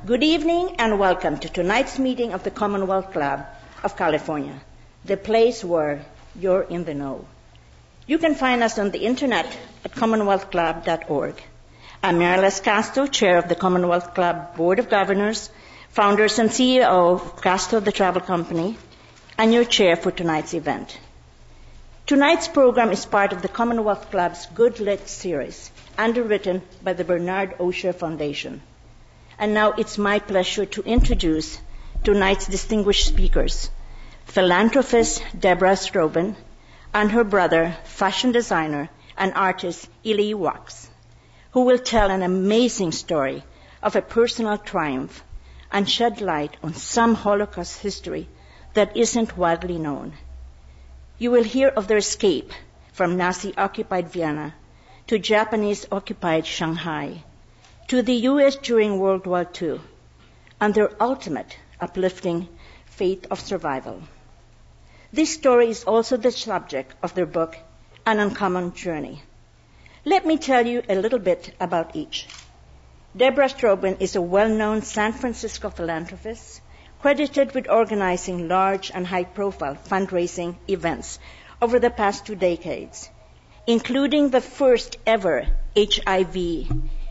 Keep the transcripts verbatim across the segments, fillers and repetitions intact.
Good evening and welcome to tonight's meeting of the Commonwealth Club of California, the place where you're in the know. You can find us on the internet at commonwealth club dot org. I'm Marilis Castro, chair of the Commonwealth Club Board of Governors, founders and C E O of Castro the Travel Company, and your chair for tonight's event. Tonight's program is part of the Commonwealth Club's Good Lit series, underwritten by the Bernard Osher Foundation. And now it's my pleasure to introduce tonight's distinguished speakers, philanthropist Deborah Strobin and her brother, fashion designer and artist Eli Wax, who will tell an amazing story of a personal triumph and shed light on some Holocaust history that isn't widely known. You will hear of their escape from Nazi-occupied Vienna to Japanese-occupied Shanghai, to the U S during World War Two, and their ultimate uplifting fate of survival. This story is also the subject of their book, An Uncommon Journey. Let me tell you a little bit about each. Deborah Strobin is a well-known San Francisco philanthropist, credited with organizing large and high-profile fundraising events over the past two decades, including the first ever H I V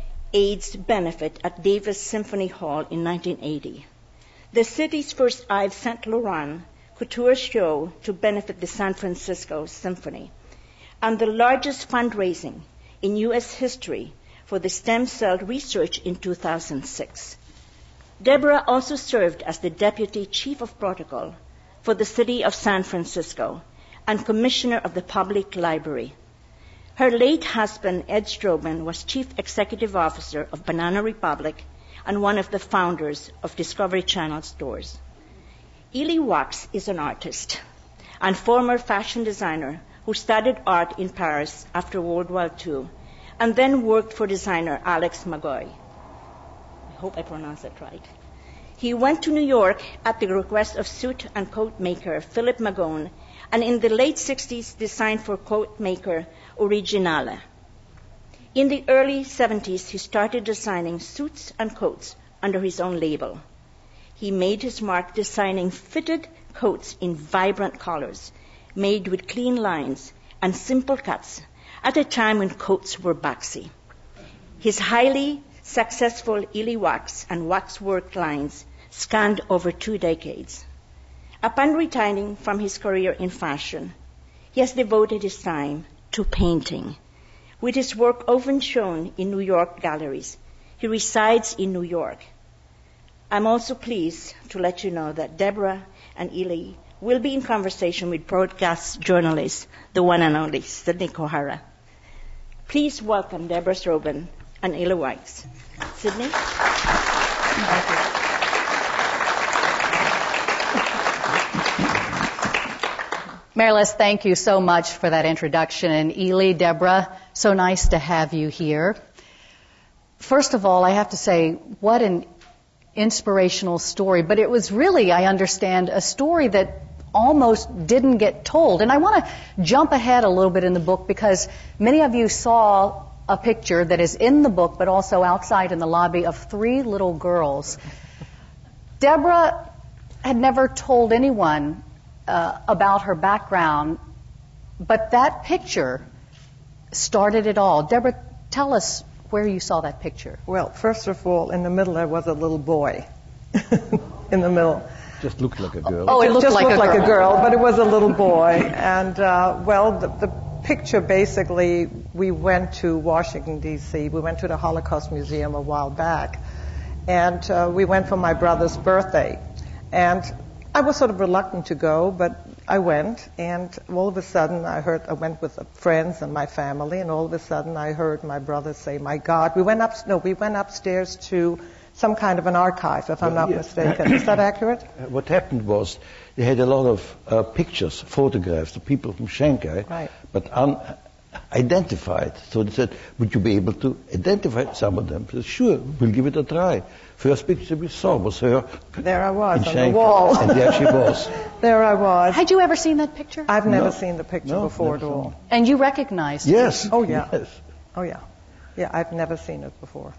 AIDS benefit at Davis Symphony Hall in nineteen eighty, the city's first Yves Saint Laurent couture show to benefit the San Francisco Symphony, and the largest fundraising in U S history for the stem cell research in two thousand six. Deborah also served as the Deputy Chief of Protocol for the City of San Francisco and Commissioner of the Public Library. Her late husband, Ed Strobin, was Chief Executive Officer of Banana Republic and one of the founders of Discovery Channel stores. Eli Wax is an artist and former fashion designer who studied art in Paris after World War Two and then worked for designer Alex Magoy. I hope I pronounced that right. He went to New York at the request of suit and coat maker Philip Magone, and in the late sixties designed for coat maker Originale. In the early seventies, he started designing suits and coats under his own label. He made his mark designing fitted coats in vibrant colors, made with clean lines and simple cuts at a time when coats were boxy. His highly successful Eli Wax and Waxwork lines spanned over two decades. Upon retiring from his career in fashion, he has devoted his time to painting, with his work often shown in New York galleries. He resides in New York. I'm also pleased to let you know that Deborah and Eli will be in conversation with broadcast journalist, the one and only Sidney Kohara. Please welcome Deborah Strobin and Eli Wax. Sidney? Thank you. Marilis, thank you so much for that introduction. And Eli, Deborah, so nice to have you here. First of all, I have to say, what an inspirational story. But it was really, I understand, a story that almost didn't get told. And I want to jump ahead a little bit in the book because many of you saw a picture that is in the book, but also outside in the lobby, of three little girls. Deborah had never told anyone uh, about her background, but that picture started it all. Deborah, tell us where you saw that picture. Well, first of all, in the middle there was a little boy. In the middle. Just looked like a girl. Oh, it looked, just like, looked a like girl. a girl, but it was a little boy. And, uh, well, the, the picture basically, we went to Washington, D C We went to the Holocaust Museum a while back. And uh, we went for my brother's birthday. And I was sort of reluctant to go, but I went. And all of a sudden, I heard, I went with friends and my family, and all of a sudden I heard my brother say, "My God." We went up, no, we went upstairs to some kind of an archive, if I'm not yeah. mistaken. Is that accurate? What happened was they had a lot of uh, pictures, photographs of people from Shanghai, Right. but unidentified. So they said, "Would you be able to identify some of them?" I said, "Sure, we'll give it a try." First picture we saw was her. There I was in on Shanghai, the wall. and there she was. There I was. Had you ever seen that picture? I've never No. seen the picture No, before never at all. seen And you recognized it? Yes. Oh, yeah. Yes. Oh, yeah. Yeah, I've never seen it before.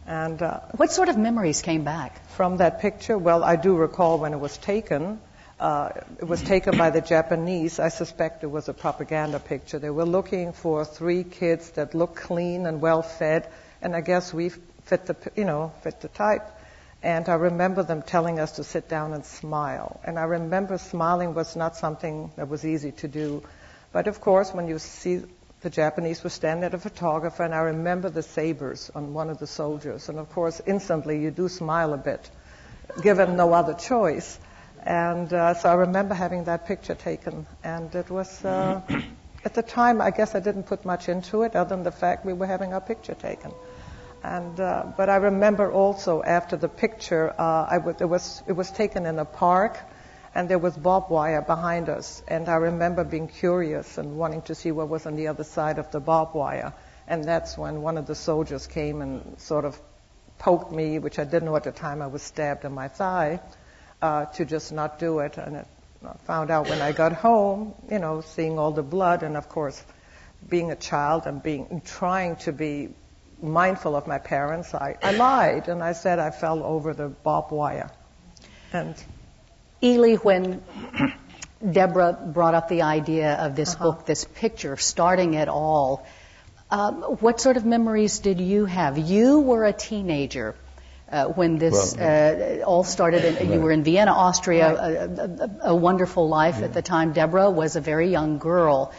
And uh, what sort of memories came back from that picture? Well, I do recall when it was taken. Uh, it was taken by the Japanese. I suspect it was a propaganda picture. They were looking for three kids that looked clean and well fed, and I guess we fit the, you know, fit the type. And I remember them telling us to sit down and smile. And I remember smiling was not something that was easy to do. But of course, when you see the Japanese were standing at a photographer, and I remember the sabers on one of the soldiers. And of course, instantly you do smile a bit, given no other choice. And uh, so I remember having that picture taken. And it was, uh, at the time, I guess I didn't put much into it, other than the fact we were having our picture taken. And uh, but I remember also after the picture, uh, I w- it was it was taken in a park, and there was barbed wire behind us. And I remember being curious and wanting to see what was on the other side of the barbed wire. And that's when one of the soldiers came and sort of poked me, which I didn't know at the time. I was stabbed in my thigh, uh, to just not do it. And it, I found out when I got home, you know, seeing all the blood, and of course, being a child and being and trying to be mindful of my parents, I, I lied, and I said I fell over the barbed wire. And Ely, when Deborah brought up the idea of this uh-huh. book, this picture, starting it all, um, what sort of memories did you have? You were a teenager uh, when this well, uh, all started. In, right. You were in Vienna, Austria, right. a, a, a wonderful life yeah. at the time. Deborah was a very young girl.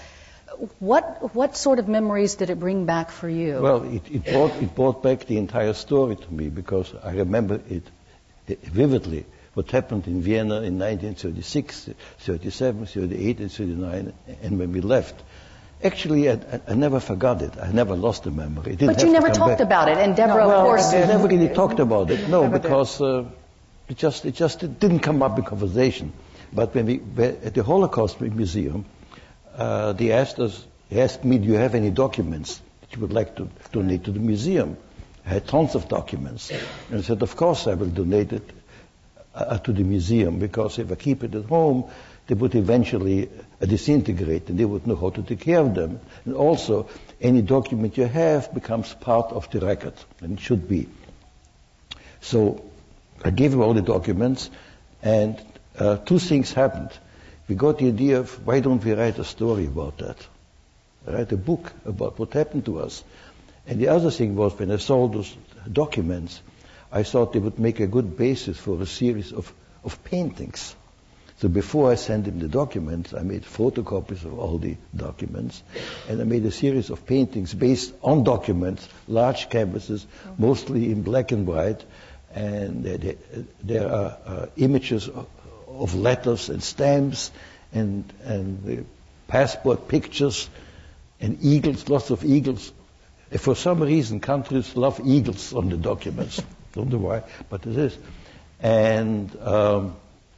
What what sort of memories did it bring back for you? Well, it, it brought it brought back the entire story to me, because I remember it, it vividly. What happened in Vienna in nineteen thirty-six, thirty-seven, thirty-eight, and thirty-nine, and when we left. Actually, I, I, I never forgot it. I never lost the memory. It didn't but you never talked back. about it, and Deborah, no, well, of course, we never really talked about it. No, never because uh, it just it just it didn't come up in conversation. But when we were at the Holocaust Museum. Uh, they asked us, they asked me, do you have any documents that you would like to donate to the museum? I had tons of documents. And I said, of course I will donate it uh, to the museum, because if I keep it at home, they would eventually uh, disintegrate, and they would know how to take care of them. And also, any document you have becomes part of the record, and it should be. So I gave him all the documents, and uh, two things happened. We got the idea of, why don't we write a story about that? Write a book about what happened to us. And the other thing was, when I saw those documents, I thought they would make a good basis for a series of, of paintings. So before I sent him the documents, I made photocopies of all the documents, and I made a series of paintings based on documents, large canvases, mostly in black and white, and there, there are uh, images of, of letters and stamps and and uh, passport pictures and eagles, lots of eagles. And for some reason, countries love eagles on the documents. Don't know why, but it is. And um,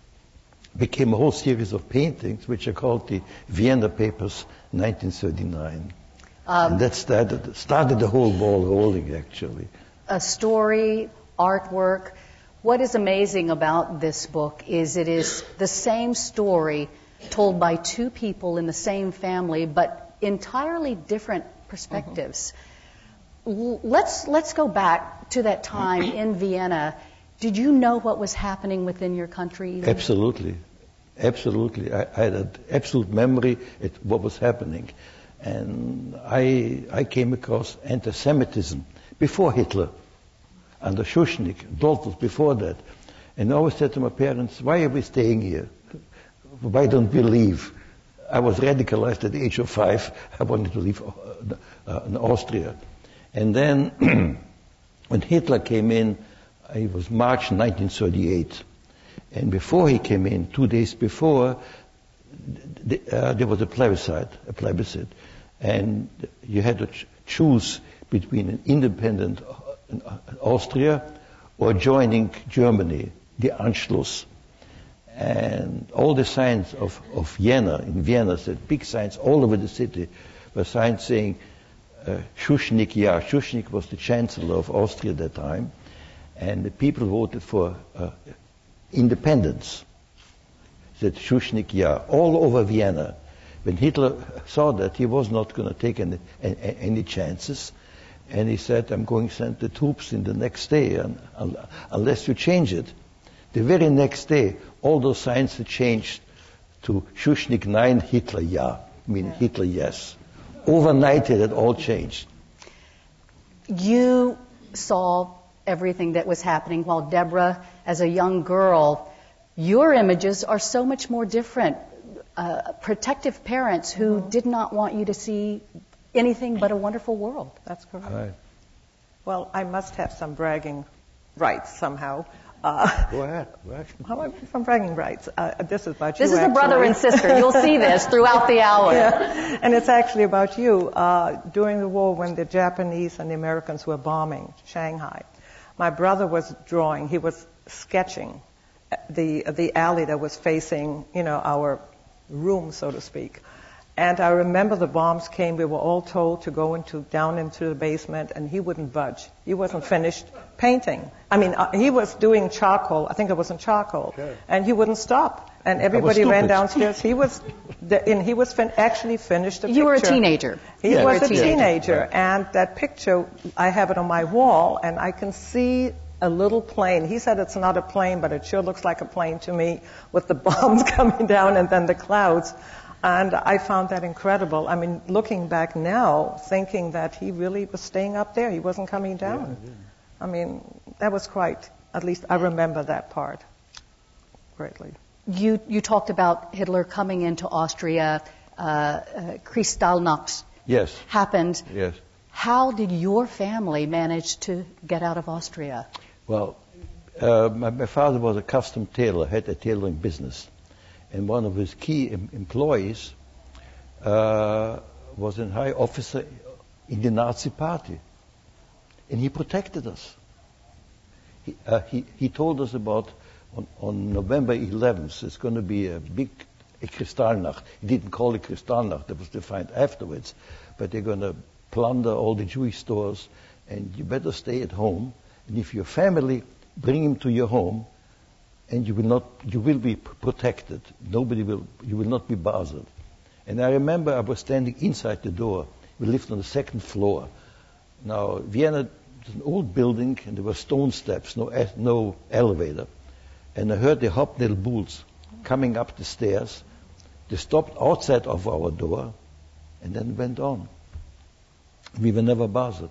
became a whole series of paintings, which are called the Vienna Papers nineteen thirty-nine. Um, and that started, started the whole ball rolling, actually. A story, artwork. What is amazing about this book is it is the same story told by two people in the same family, but entirely different perspectives. Mm-hmm. Let's let's go back to that time in Vienna. Did you know what was happening within your country? Absolutely, absolutely. I, I had an absolute memory of what was happening, and I I came across anti-Semitism before Hitler. Under Schuschnigg, Dolphus before that. And I always said to my parents, why are we staying here? Why don't we leave? I was radicalized at the age of five. I wanted to leave uh, uh, in Austria. And then when Hitler came in, it was March nineteen thirty-eight. And before he came in, two days before, the, uh, there was a plebiscite, a plebiscite. And you had to ch- choose between an independent Austria or joining Germany, the Anschluss. And all the signs of, of Vienna, in Vienna, said big signs all over the city, were signs saying, uh, Schuschnigg, yeah. Schuschnigg was the Chancellor of Austria at that time, and the people voted for uh, independence. Said Schuschnigg, yeah, all over Vienna. When Hitler saw that, he was not going to take any, any, any chances. And he said, I'm going to send the troops in the next day, and, and, unless you change it. The very next day, all those signs had changed to Schuschnigg nine, Hitler ja, meaning yeah. Hitler yes. Overnight it had all changed. You saw everything that was happening, while Deborah, as a young girl, your images are so much more different. Uh, protective parents who mm-hmm. did not want you to see anything but a wonderful world. That's correct. Right. Well, I must have some bragging rights somehow. Uh, Go ahead. Go ahead. How am I- some bragging rights. Uh, this is about This you, is actually. a brother and sister. You'll see this throughout the hour. Yeah. And it's actually about you. Uh, during the war, when the Japanese and the Americans were bombing Shanghai, my brother was drawing. He was sketching the the alley that was facing, you know, our room, so to speak. And I remember the bombs came. We were all told to go into down into the basement, and he wouldn't budge. He wasn't finished painting. I mean, uh, he was doing charcoal. I think it was in charcoal, okay. and he wouldn't stop. And everybody ran downstairs. He was, the, and he was fin- actually finished the picture. You were a teenager. He Yeah. was a teenager. teenager, Right. and that picture, I have it on my wall, and I can see a little plane. He said it's not a plane, but it sure looks like a plane to me, with the bombs coming down and then the clouds. And I found that incredible. I mean, looking back now, thinking that he really was staying up there. He wasn't coming down. Yeah, yeah. I mean, that was quite, at least I remember that part greatly. You you talked about Hitler coming into Austria. Uh, uh, Kristallnacht Yes. happened. Yes. How did your family manage to get out of Austria? Well, uh, my, my father was a custom tailor, had a tailoring business. And one of his key em- employees uh, was a high officer in the Nazi party. And he protected us. He, uh, he, he told us about, on, on November eleventh, it's going to be a big a Kristallnacht. He didn't call it Kristallnacht, that was defined afterwards. But they're going to plunder all the Jewish stores, and you better stay at home. And if your family, bring him to your home, and you will not, you will be p- protected. Nobody will, you will not be bothered. And I remember I was standing inside the door. We lived on the second floor. Now, Vienna is an old building, and there were stone steps, no, e- no elevator. And I heard the Hobnail Bulls coming up the stairs. They stopped outside of our door, and then went on. We were never bothered.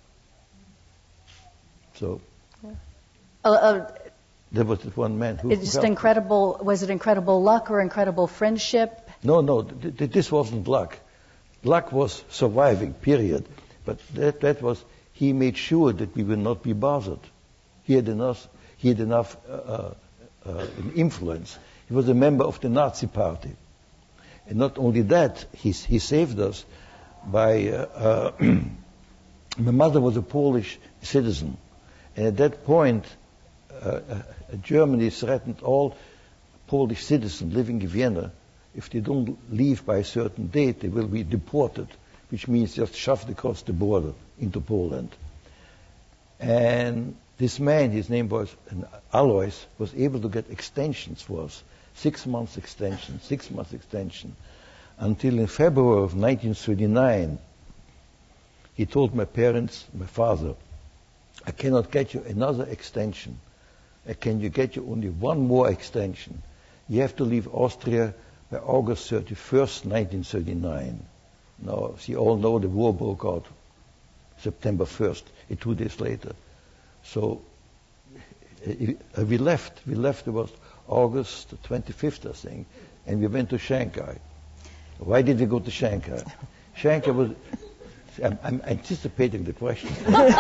So, Uh, uh, there was this one man who... it's just helped us. incredible. Was it incredible luck or incredible friendship? No, no, th- th- this wasn't luck. Luck was surviving, period. But that, that was, he made sure that we will not be bothered. He had enough, he had enough uh, uh, influence. He was a member of the Nazi party. And not only that, he, he saved us by, uh, uh, my mother was a Polish citizen. And at that point, uh, uh, Germany threatened all Polish citizens living in Vienna, if they don't leave by a certain date, they will be deported, which means just shoved across the border into Poland. And this man, his name was Alois, was able to get extensions for us, six months extension, six months extension, until in February of nineteen thirty-nine, he told my parents, my father, I cannot get you another extension. I can you get you only one more extension. You have to leave Austria by August thirty-first, nineteen thirty-nine. Now, you all know the war broke out September first, two days later. So uh, we left. We left about August twenty-fifth, I think, and we went to Shanghai. Why did we go to Shanghai? Shanghai was... I'm, I'm anticipating the question.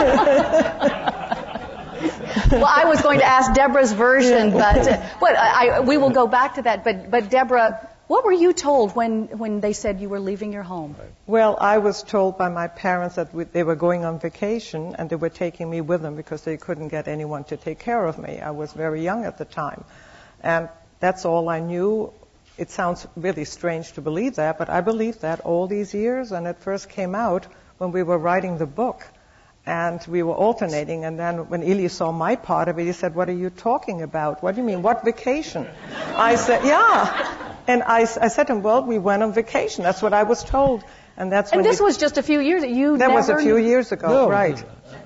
Well, I was going to ask Deborah's version, but uh, what, I, I, we will go back to that. But, but Deborah, what were you told when, when they said you were leaving your home? Well, I was told by my parents that we, they were going on vacation and they were taking me with them because they couldn't get anyone to take care of me. I was very young at the time. And that's all I knew. It sounds really strange to believe that, but I believed that all these years, and it first came out when we were writing the book. And we were alternating, and then when Eli saw my part of it, he said, what are you talking about? What do you mean? What vacation? I said, yeah. And I, I said to him, well, we went on vacation. That's what I was told. And that's And when this you, was just a few years. You that never was a few knew- years ago, No. right?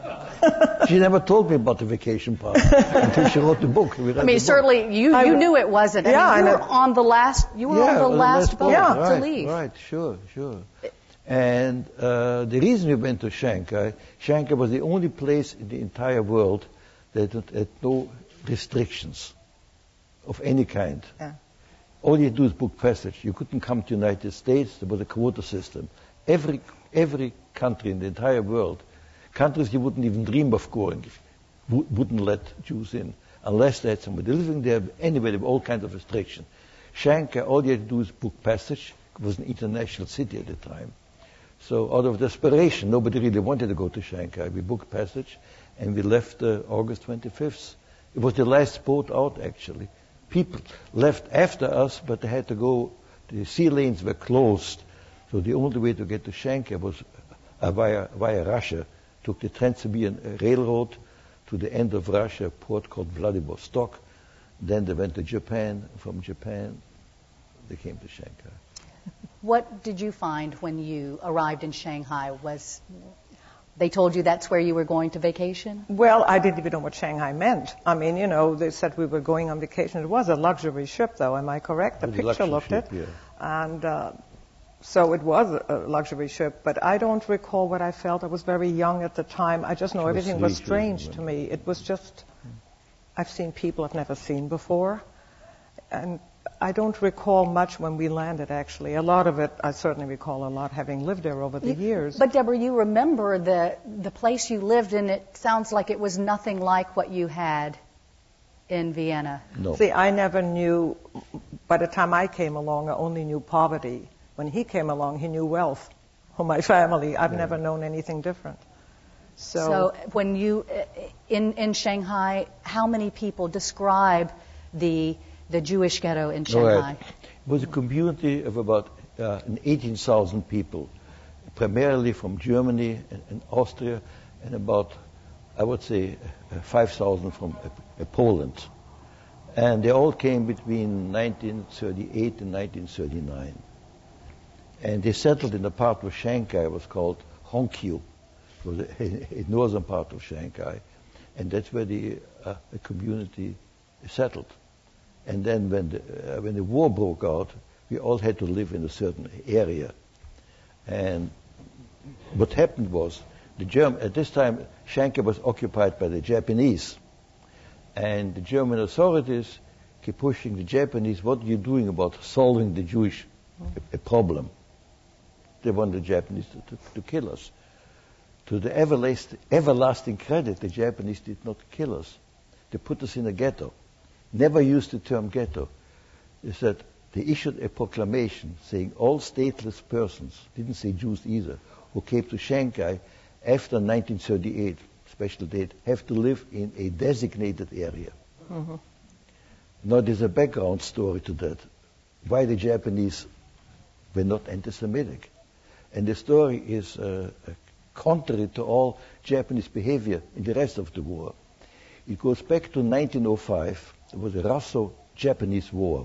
She never told me about the vacation part until she wrote the book. We read I mean, the book. certainly you, I- you knew it wasn't. I Yeah, mean, you I were know. on the last. You were on the well, last boat Yeah. to right, leave. Right, sure, sure. And uh, the reason we went to Shanghai, Shanghai was the only place in the entire world that had no restrictions of any kind. Yeah. All you do is book passage. You couldn't come to the United States. There was a quota system. Every every country in the entire world, countries you wouldn't even dream of going, w- wouldn't let Jews in unless they had somebody living there. Anyway, there were all kinds of restrictions. Shanghai, all you had to do is book passage. It was an international city at the time. So out of desperation, nobody really wanted to go to Shanghai. We booked passage, and we left uh, August twenty-fifth. It was the last boat out, actually. People left after us, but they had to go. The sea lanes were closed, so the only way to get to Shanghai was uh, via via Russia. Took the Trans-Siberian uh, Railroad to the end of Russia, a port called Vladivostok. Then they went to Japan. From Japan, they came to Shanghai. What did you find when you arrived in Shanghai? Was they told you that's where you were going to vacation? Well, I didn't even know what Shanghai meant. I mean, you know, they said we were going on vacation. It was a luxury ship, though. Am I correct? The It was a picture luxury looked ship, it. yeah. And uh, so it was a luxury ship. But I don't recall what I felt. I was very young at the time. I just know She was everything was sweet, strange wasn't to me. It was just, I've seen people I've never seen before. And I don't recall much when we landed, actually. A lot of it, I certainly recall a lot, having lived there over the years. But Deborah, you remember the the place you lived in. It sounds like it was nothing like what you had in Vienna. No. See, I never knew, by the time I came along, I only knew poverty. When he came along, he knew wealth. For my family, I've Yeah. never known anything different. So, So when you in in Shanghai, how many people describe the the Jewish ghetto in Shanghai? Right. It was a community of about uh, eighteen thousand people, primarily from Germany and, and Austria, and about, I would say, uh, five thousand from uh, Poland. And they all came between nineteen thirty-eight and nineteen thirty-nine. And they settled in a part of Shanghai was called Hongqiu. It was a, a northern part of Shanghai. And that's where the, uh, the community settled. And then when the, uh, when the war broke out, we all had to live in a certain area. And what happened was, the Germ- at this time, Shanghai was occupied by the Japanese. And the German authorities kept pushing the Japanese, what are you doing about solving the Jewish a, a problem? They wanted the Japanese to, to, to kill us. To the everlasting, everlasting credit, the Japanese did not kill us. They put us in a ghetto. Never used the term ghetto. They said they issued a proclamation saying all stateless persons, didn't say Jews either, who came to Shanghai after nineteen thirty-eight, special date, have to live in a designated area. Mm-hmm. Now there's a background story to that. Why the Japanese were not anti-Semitic. And the story is uh, contrary to all Japanese behavior in the rest of the war. It goes back to nineteen oh five. It was a Russo-Japanese war.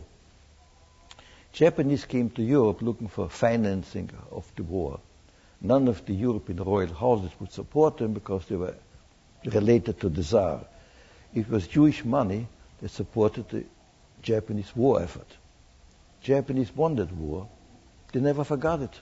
Japanese came to Europe looking for financing of the war. None of the European royal houses would support them because they were related to the Tsar. It was Jewish money that supported the Japanese war effort. Japanese won that war. They never forgot it.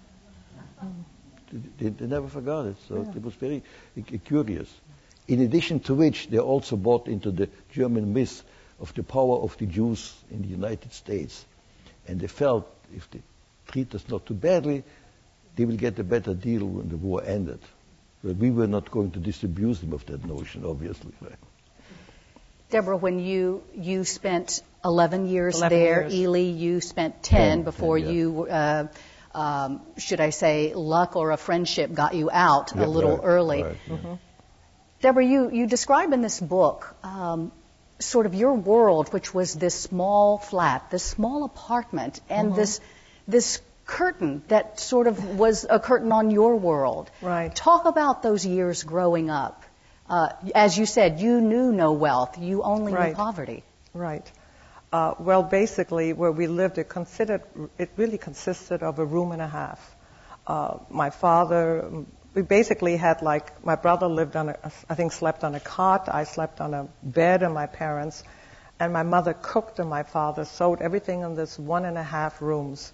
They, they never forgot it. So Yeah. it was very uh, curious. In addition to which, they also bought into the German myth of the power of the Jews in the United States. And they felt if they treat us not too badly, they will get a better deal when the war ended. But we were not going to disabuse them of that notion, obviously. Right? Deborah, when you you spent eleven years eleven there, years. Ely, you spent ten, ten, before ten, yeah. you, uh, um, should I say, luck or a friendship got you out Yeah, a little right, early. right, yeah. Mm-hmm. Deborah, you, you describe in this book um, sort of your world, which was this small flat, this small apartment, and Mm-hmm. this this curtain that sort of was a curtain on your world. Right. Talk about those years growing up. Uh, as you said, you knew no wealth. You only knew Right. poverty. Right. Uh, well, basically, where we lived, it considered it really consisted of a room and a half. Uh, my father, we basically had like, my brother lived on a, I think slept on a cot, I slept on a bed in my parents', and my mother cooked and my father sewed everything in this one and a half rooms.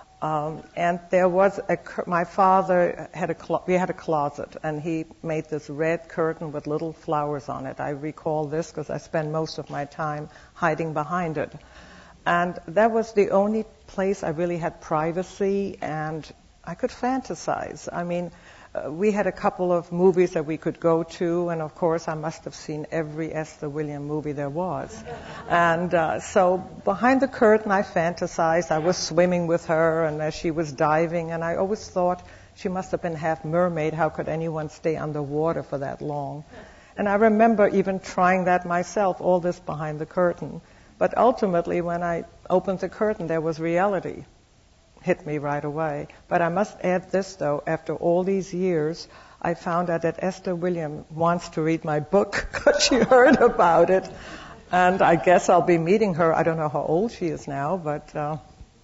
Um, and there was a, my father had a, clo- we had a closet, and he made this red curtain with little flowers on it. I recall this because I spend most of my time hiding behind it. And that was the only place I really had privacy, and I could fantasize. I mean, uh, we had a couple of movies that we could go to, and of course I must have seen every Esther Williams movie there was. And uh, so behind the curtain I fantasized. I was swimming with her, and as she was diving, and I always thought she must have been half mermaid. How could anyone stay underwater for that long? And I remember even trying that myself, all this behind the curtain. But ultimately, when I opened the curtain, there was reality. Hit me right away. But I must add this, though. After all these years, I found out that Esther Williams wants to read my book because she heard about it. And I guess I'll be meeting her. I don't know how old she is now, but uh,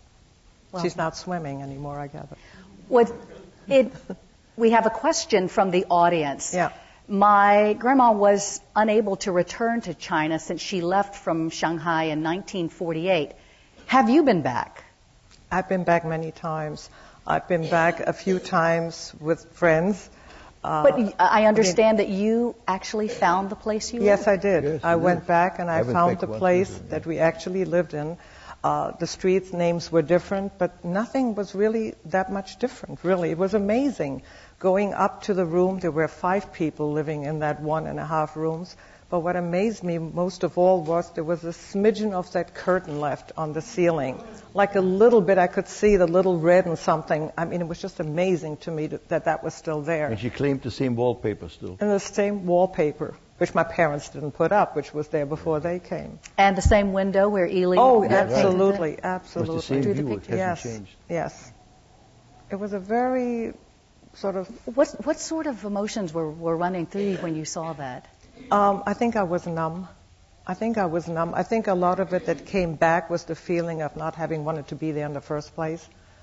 well, she's not swimming anymore, I gather. What it, we have a question from the audience. Yeah. My grandma was unable to return to China since she left from Shanghai in nineteen forty-eight. Have you been back? I've been back many times. I've been back a few times with friends. Uh, but I understand I mean, that you actually found the place you yes, lived. I did. Yes, I did. went back and I, I found the place yeah. that we actually lived in. Uh, the streets names were different, but nothing was really that much different, really. It was amazing. Going up to the room, there were five people living in that one and a half rooms. But what amazed me most of all was there was a smidgen of that curtain left on the ceiling. Like a little bit, I could see the little red and something. I mean, it was just amazing to me that that was still there. And she claimed the same wallpaper still. And the same wallpaper, which my parents didn't put up, which was there before they came. And the same window where Ely... Oh, uh, absolutely, painted absolutely. It was the same Through the view, it pictures. hasn't Yes, changed. yes. It was a very sort of... What, what sort of emotions were, were running through you when you saw that? Um, I think I was numb. I think I was numb. I think a lot of it that came back was the feeling of not having wanted to be there in the first place.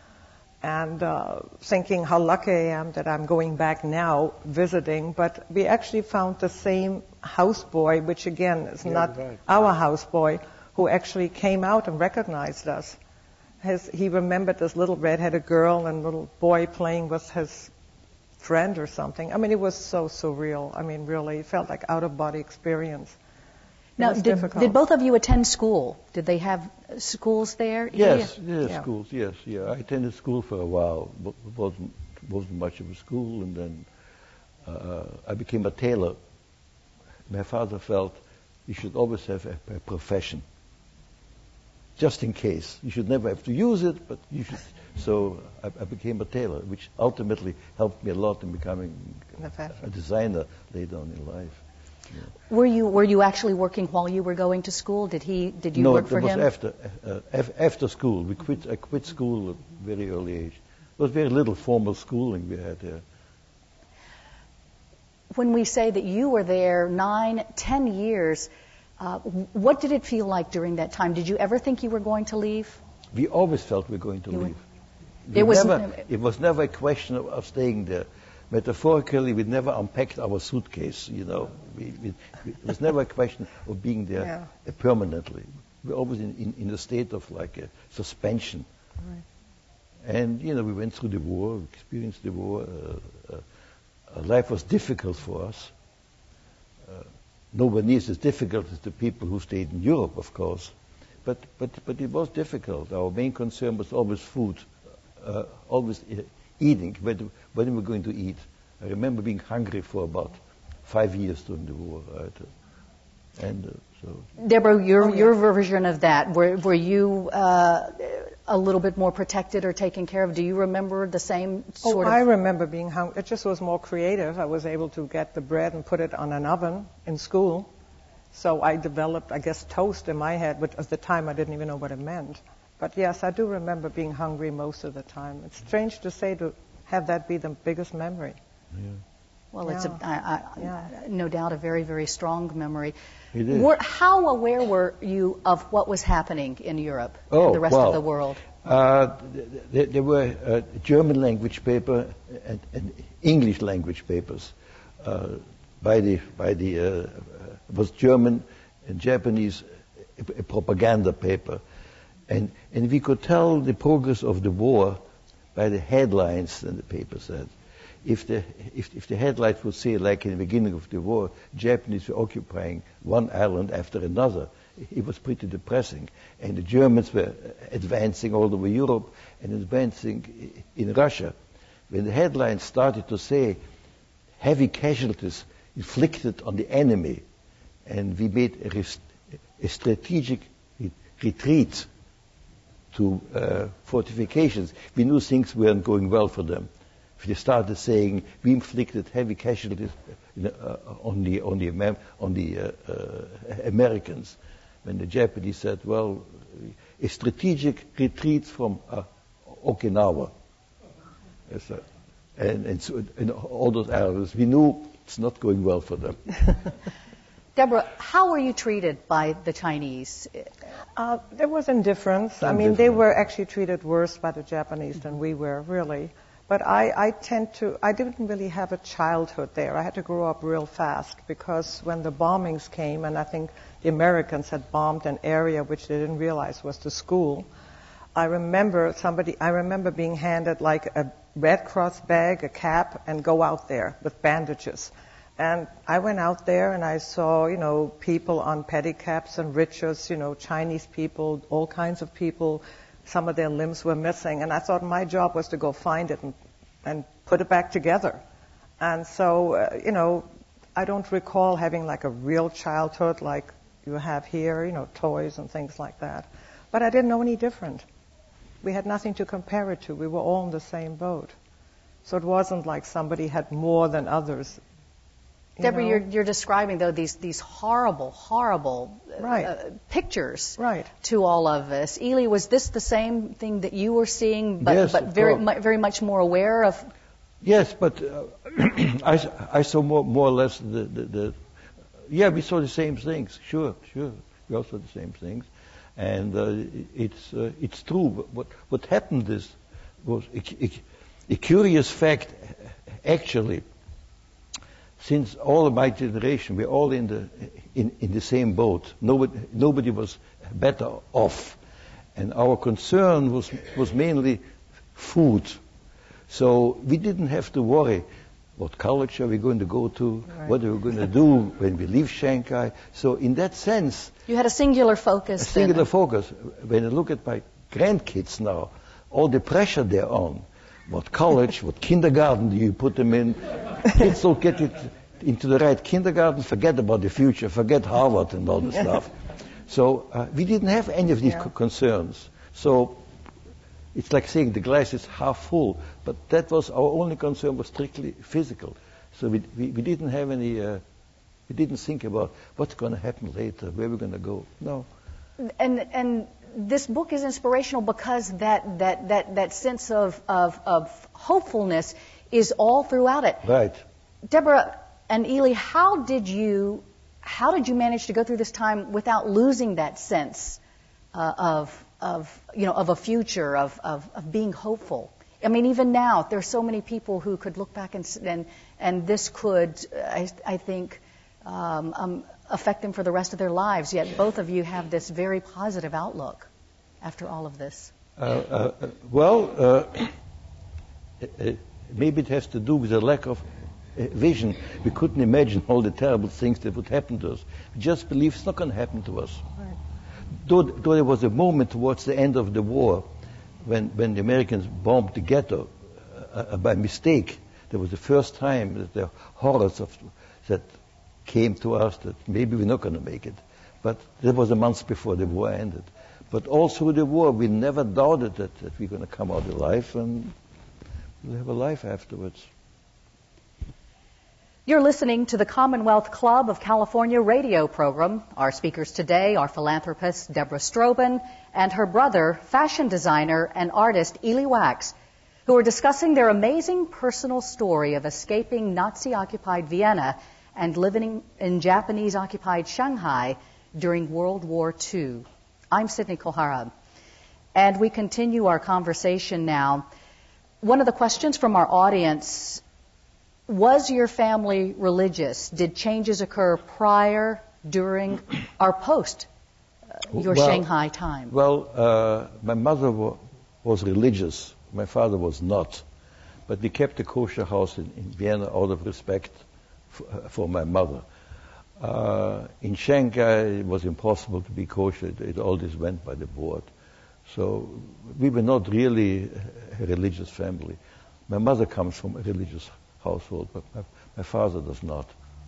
And uh, thinking how lucky I am that I'm going back now visiting. But we actually found the same houseboy, which again is Yeah, not right. our houseboy, who actually came out and recognized us. His, he remembered this little red-headed girl and little boy playing with his friend or something. I mean, it was so surreal. I mean, really, it felt like out-of-body experience. It Now, was did, difficult. did both of you attend school? Did they have schools there? Yes, Yeah. yes, Yeah. schools, yes, yeah. I attended school for a while, but it wasn't, wasn't much of a school, and then uh, I became a tailor. My father felt you should always have a, a profession, just in case. You should never have to use it, but you should. So I, I became a tailor, which ultimately helped me a lot in becoming The fashion. a designer later on in life. Yeah. Were you were you actually working while you were going to school? Did he did you no, work it for was him? after uh, af- after school. We quit. I quit school at a very early age. There was very little formal schooling we had there. When we say that you were there nine, ten years, uh, what did it feel like during that time? Did you ever think you were going to leave? We always felt we were going to You were- leave. We There was never, n- it was never a question of, of staying there. Metaphorically, we never unpacked our suitcase, you know. We, we, we, it was never a question of being there Yeah. uh, permanently. We were always in, in, in a state of like a suspension. Right. And, you know, we went through the war, experienced the war. Uh, uh, uh, life was difficult for us. Uh, nowhere near as difficult as the people who stayed in Europe, of course. But, but, but it was difficult. Our main concern was always food, uh, always uh, eating. When, when we were going to eat. I remember being hungry for about five years during the war. Right? And uh, so. Deborah, your Oh, yeah. your version of that, were were you uh, a little bit more protected or taken care of? Do you remember the same Oh, sort I of? remember being hungry. It just was more creative. I was able to get the bread and put it on an oven in school. So I developed, I guess, toast in my head, but at the time I didn't even know what it meant. But yes, I do remember being hungry most of the time. It's strange to say to have that be the biggest memory. Yeah. Well, it's a, Yeah. I, I, Yeah. no doubt a very, very strong memory. It is. Were, how aware were you of what was happening in Europe Oh, and the rest well, of the world? Uh, there, there were uh, German language paper and, and English language papers uh, by the by the uh, it was German and Japanese a, a propaganda paper, and and we could tell the progress of the war by the headlines that the paper said. If the if, if the headlines would say, like in the beginning of the war, Japanese were occupying one island after another, it was pretty depressing. And the Germans were advancing all over Europe and advancing in Russia. When the headlines started to say heavy casualties inflicted on the enemy, and we made a, rest- a strategic re- retreat to uh, fortifications, we knew things weren't going well for them. If they started saying we inflicted heavy casualties uh, on the on the Amer- on the uh, uh, Americans, when the Japanese said, well, a strategic retreat from uh, Okinawa, yes, uh, and and, so, and all those areas, we knew it's not going well for them. Deborah, how were you treated by the Chinese? Uh, there was indifference. I mean, they were actually treated worse by the Japanese than we were, really. But I, I tend to, I didn't really have a childhood there. I had to grow up real fast because when the bombings came, and I think the Americans had bombed an area which they didn't realize was the school, I remember somebody, I remember being handed like a Red Cross bag, a cap, and go out there with bandages. And I went out there and I saw, you know, people on pedicaps and riches, you know, Chinese people, all kinds of people. Some of their limbs were missing, and I thought my job was to go find it and, and put it back together. And so, uh, you know, I don't recall having like a real childhood like you have here, you know, toys and things like that. But I didn't know any different. We had nothing to compare it to. We were all in the same boat. So it wasn't like somebody had more than others. You Deborah, know? you're, you're describing, though, these, these horrible, horrible right. uh, pictures right. to all of us. Ely, was this the same thing that you were seeing, but, yes, but very, mu- very much more aware of? Yes, but uh, I, I saw more, more or less the, the, the... Yeah, we saw the same things, sure, sure. We all saw the same things. And uh, it's uh, it's true. But what, what happened is, was a, a, a curious fact, actually. Since all of my generation, we're all in the in, in the same boat. Nobody nobody was better off, and our concern was was mainly food. So we didn't have to worry what college are we going to go to, right. What are we going to do when we leave Shanghai. So in that sense, you had a singular focus. A singular then. focus. When I look at my grandkids now, all the pressure they're on. What college, what kindergarten do you put them in? Kids don't get it into the right kindergarten, forget about the future, forget Harvard and all this stuff. So uh, we didn't have any of these yeah. co- concerns. So it's like saying the glass is half full, but that was our only concern was strictly physical. So we we, we didn't have any, uh, we didn't think about what's going to happen later, where we're going to go. No. And and. This book is inspirational because that that that, that sense of, of of hopefulness is all throughout it. Right. Deborah and Ely, how did you how did you manage to go through this time without losing that sense uh, of of you know of a future of, of of being hopeful? I mean, even now there's so many people who could look back and and and this could I, I think. Um, um, affect them for the rest of their lives, yet both of you have this very positive outlook after all of this. Uh, uh, well, uh, uh, maybe it has to do with a lack of uh, vision. We couldn't imagine all the terrible things that would happen to us. We just believe it's not going to happen to us. Right. Though, though there was a moment towards the end of the war when, when the Americans bombed the ghetto uh, uh, by mistake. That was the first time that the horrors of that came to us that maybe we're not going to make it. But that was a month before the war ended. But all through the war, we never doubted that, that we're going to come out alive and we'll have a life afterwards. You're listening to the Commonwealth Club of California radio program. Our speakers today are philanthropist Deborah Strobin and her brother, fashion designer and artist Ely Wax, who are discussing their amazing personal story of escaping Nazi-occupied Vienna and living in Japanese-occupied Shanghai during World War Two. I'm Sidney Kohara. And we continue our conversation now. One of the questions from our audience, was your family religious? Did changes occur prior, during, or post uh, your well, Shanghai time? Well, uh, my mother wa- was religious. My father was not. But we kept a kosher house in, in Vienna out of respect for, uh, for my mother. Uh, in Shanghai, it was impossible to be kosher. It, it always went by the board. So we were not really a religious family. My mother comes from a religious household, but my, my father does not.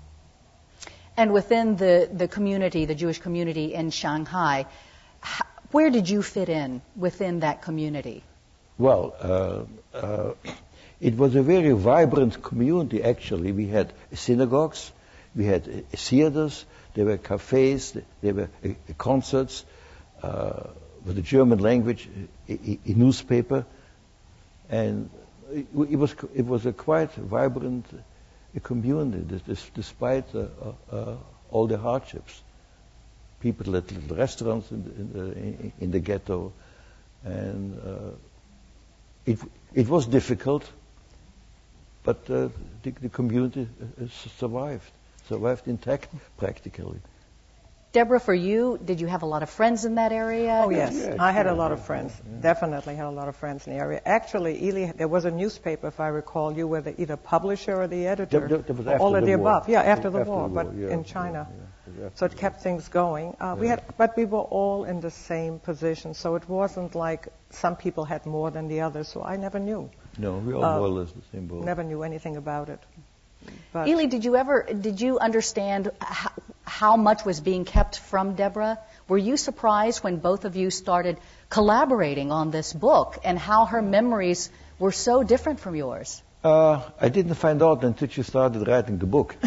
And within the, the community, the Jewish community in Shanghai, h- where did you fit in within that community? Well, uh, uh, it was a very vibrant community, actually. We had synagogues, we had uh, theaters, there were cafes, there were uh, concerts, uh, with the German language, a, a, a newspaper, and it, it was it was a quite vibrant uh, community, this, this, despite uh, uh, all the hardships. People had little restaurants in the, in the, in the ghetto, and uh, it it was difficult, but uh, the, the community uh, survived, survived intact practically. Deborah, for you, did you have a lot of friends in that area? Oh, yes. Yeah, I had a sure. lot of friends. Yeah. Definitely had a lot of friends in the area. Actually, Ely, there was a newspaper, if I recall, you were the either publisher or the editor. That- that- that was or after all of the the war. above. Yeah, after the After war, the war, but yeah, in China. yeah, yeah. So it kept things going. Uh, We Yeah. had, but we were all in the same position, so it wasn't like some people had more than the others, so I never knew. No, we all Uh, more or less the same boat. Never knew anything about it. But Ely, did you ever, did you understand how, how much was being kept from Deborah? Were you surprised when both of you started collaborating on this book and how her memories were so different from yours? Uh, I didn't find out until she started writing the book.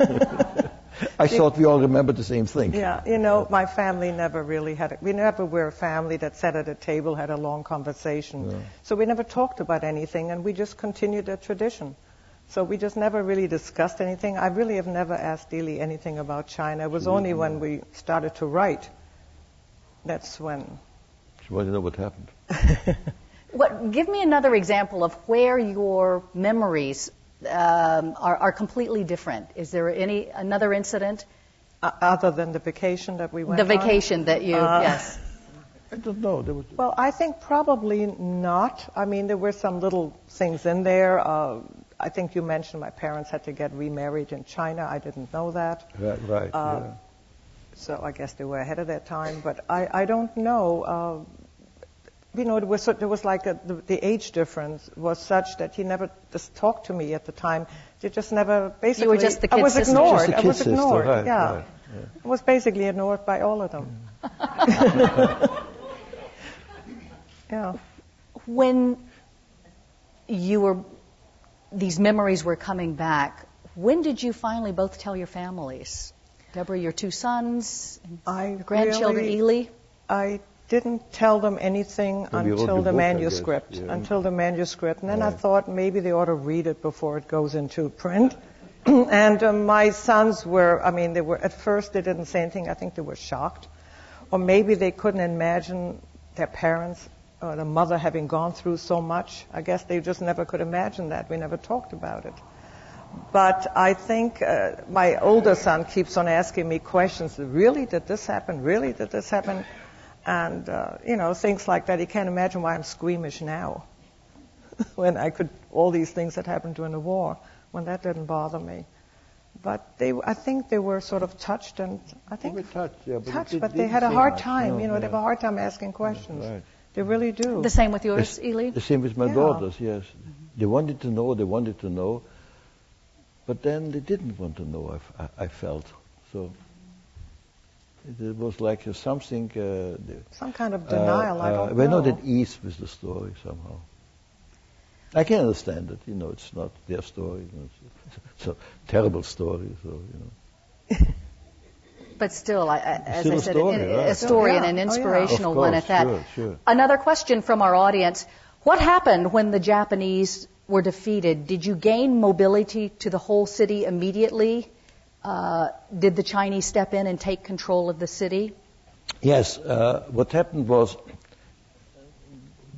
I thought we all remembered the same thing. Yeah, you know, my family never really had, a, we never were a family that sat at a table, had a long conversation. Yeah. So we never talked about anything, and we just continued the tradition. So we just never really discussed anything. I really have never asked Ely anything about China. It was only when we started to write. That's when. She wanted to know what happened. What, give me another example of where your memories um, are, are completely different. Is there any another incident? Uh, other than the vacation that we went The on? vacation that you, Uh, yes. I don't know. There was, Well, I think probably not. I mean, there were some little things in there. Uh, I think you mentioned my parents had to get remarried in China. I didn't know that. right, right. Uh, yeah. So I guess they were ahead of their time. But I, I don't know. Uh, you know, there was, so- there was like a, the, the age difference was such that he never just talked to me at the time. They just never basically. just the I kid was sister. ignored. Just the I kid was sister, ignored. right, yeah. right, yeah. I was basically ignored by all of them. Yeah. When you were, these memories were coming back, when did you finally both tell your families? Deborah, your two sons, and I your grandchildren, really- Ely? I didn't tell them anything When you wrote until the the book, I manuscript. guess, yeah. Until the manuscript, and then I Right. thought maybe they ought to read it before it goes into print. and um, my sons were, I mean, they were at first they didn't say anything. I think they were shocked, or maybe they couldn't imagine their parents or the mother having gone through so much. I guess they just never could imagine that. We never talked about it. But I think uh, my older son keeps on asking me questions. Really, did this happen? Really, did this happen? And, uh, you know, things like that. He can't imagine why I'm squeamish now when I could, all these things that happened during the war, when that didn't bother me. But they, I think they were sort of touched and, I They think, were touched, yeah, but, touched, it but they didn't had a say hard much. time. No, You know, they yeah. have a hard time asking questions. Right. They really do. The same with yours, The- Ely? The same with my Yeah. daughters, yes. They wanted to know, they wanted to know, but then they didn't want to know, I, f- I- I felt. So it, it was like uh, something... Uh, the- Some kind of uh, denial, I uh, don't we're know. not at ease with the story somehow. I can understand it, you know, it's not their story. You know, it's, it's a terrible story, so, you know. But still, I, I, as Still I a said, story, a, a right. story Yeah. and an Oh, yeah. inspirational Of one course, at that. sure, sure. Another question from our audience. What happened when the Japanese were defeated? Did you gain mobility to the whole city immediately? Uh, did the Chinese step in and take control of the city? Yes, uh, what happened was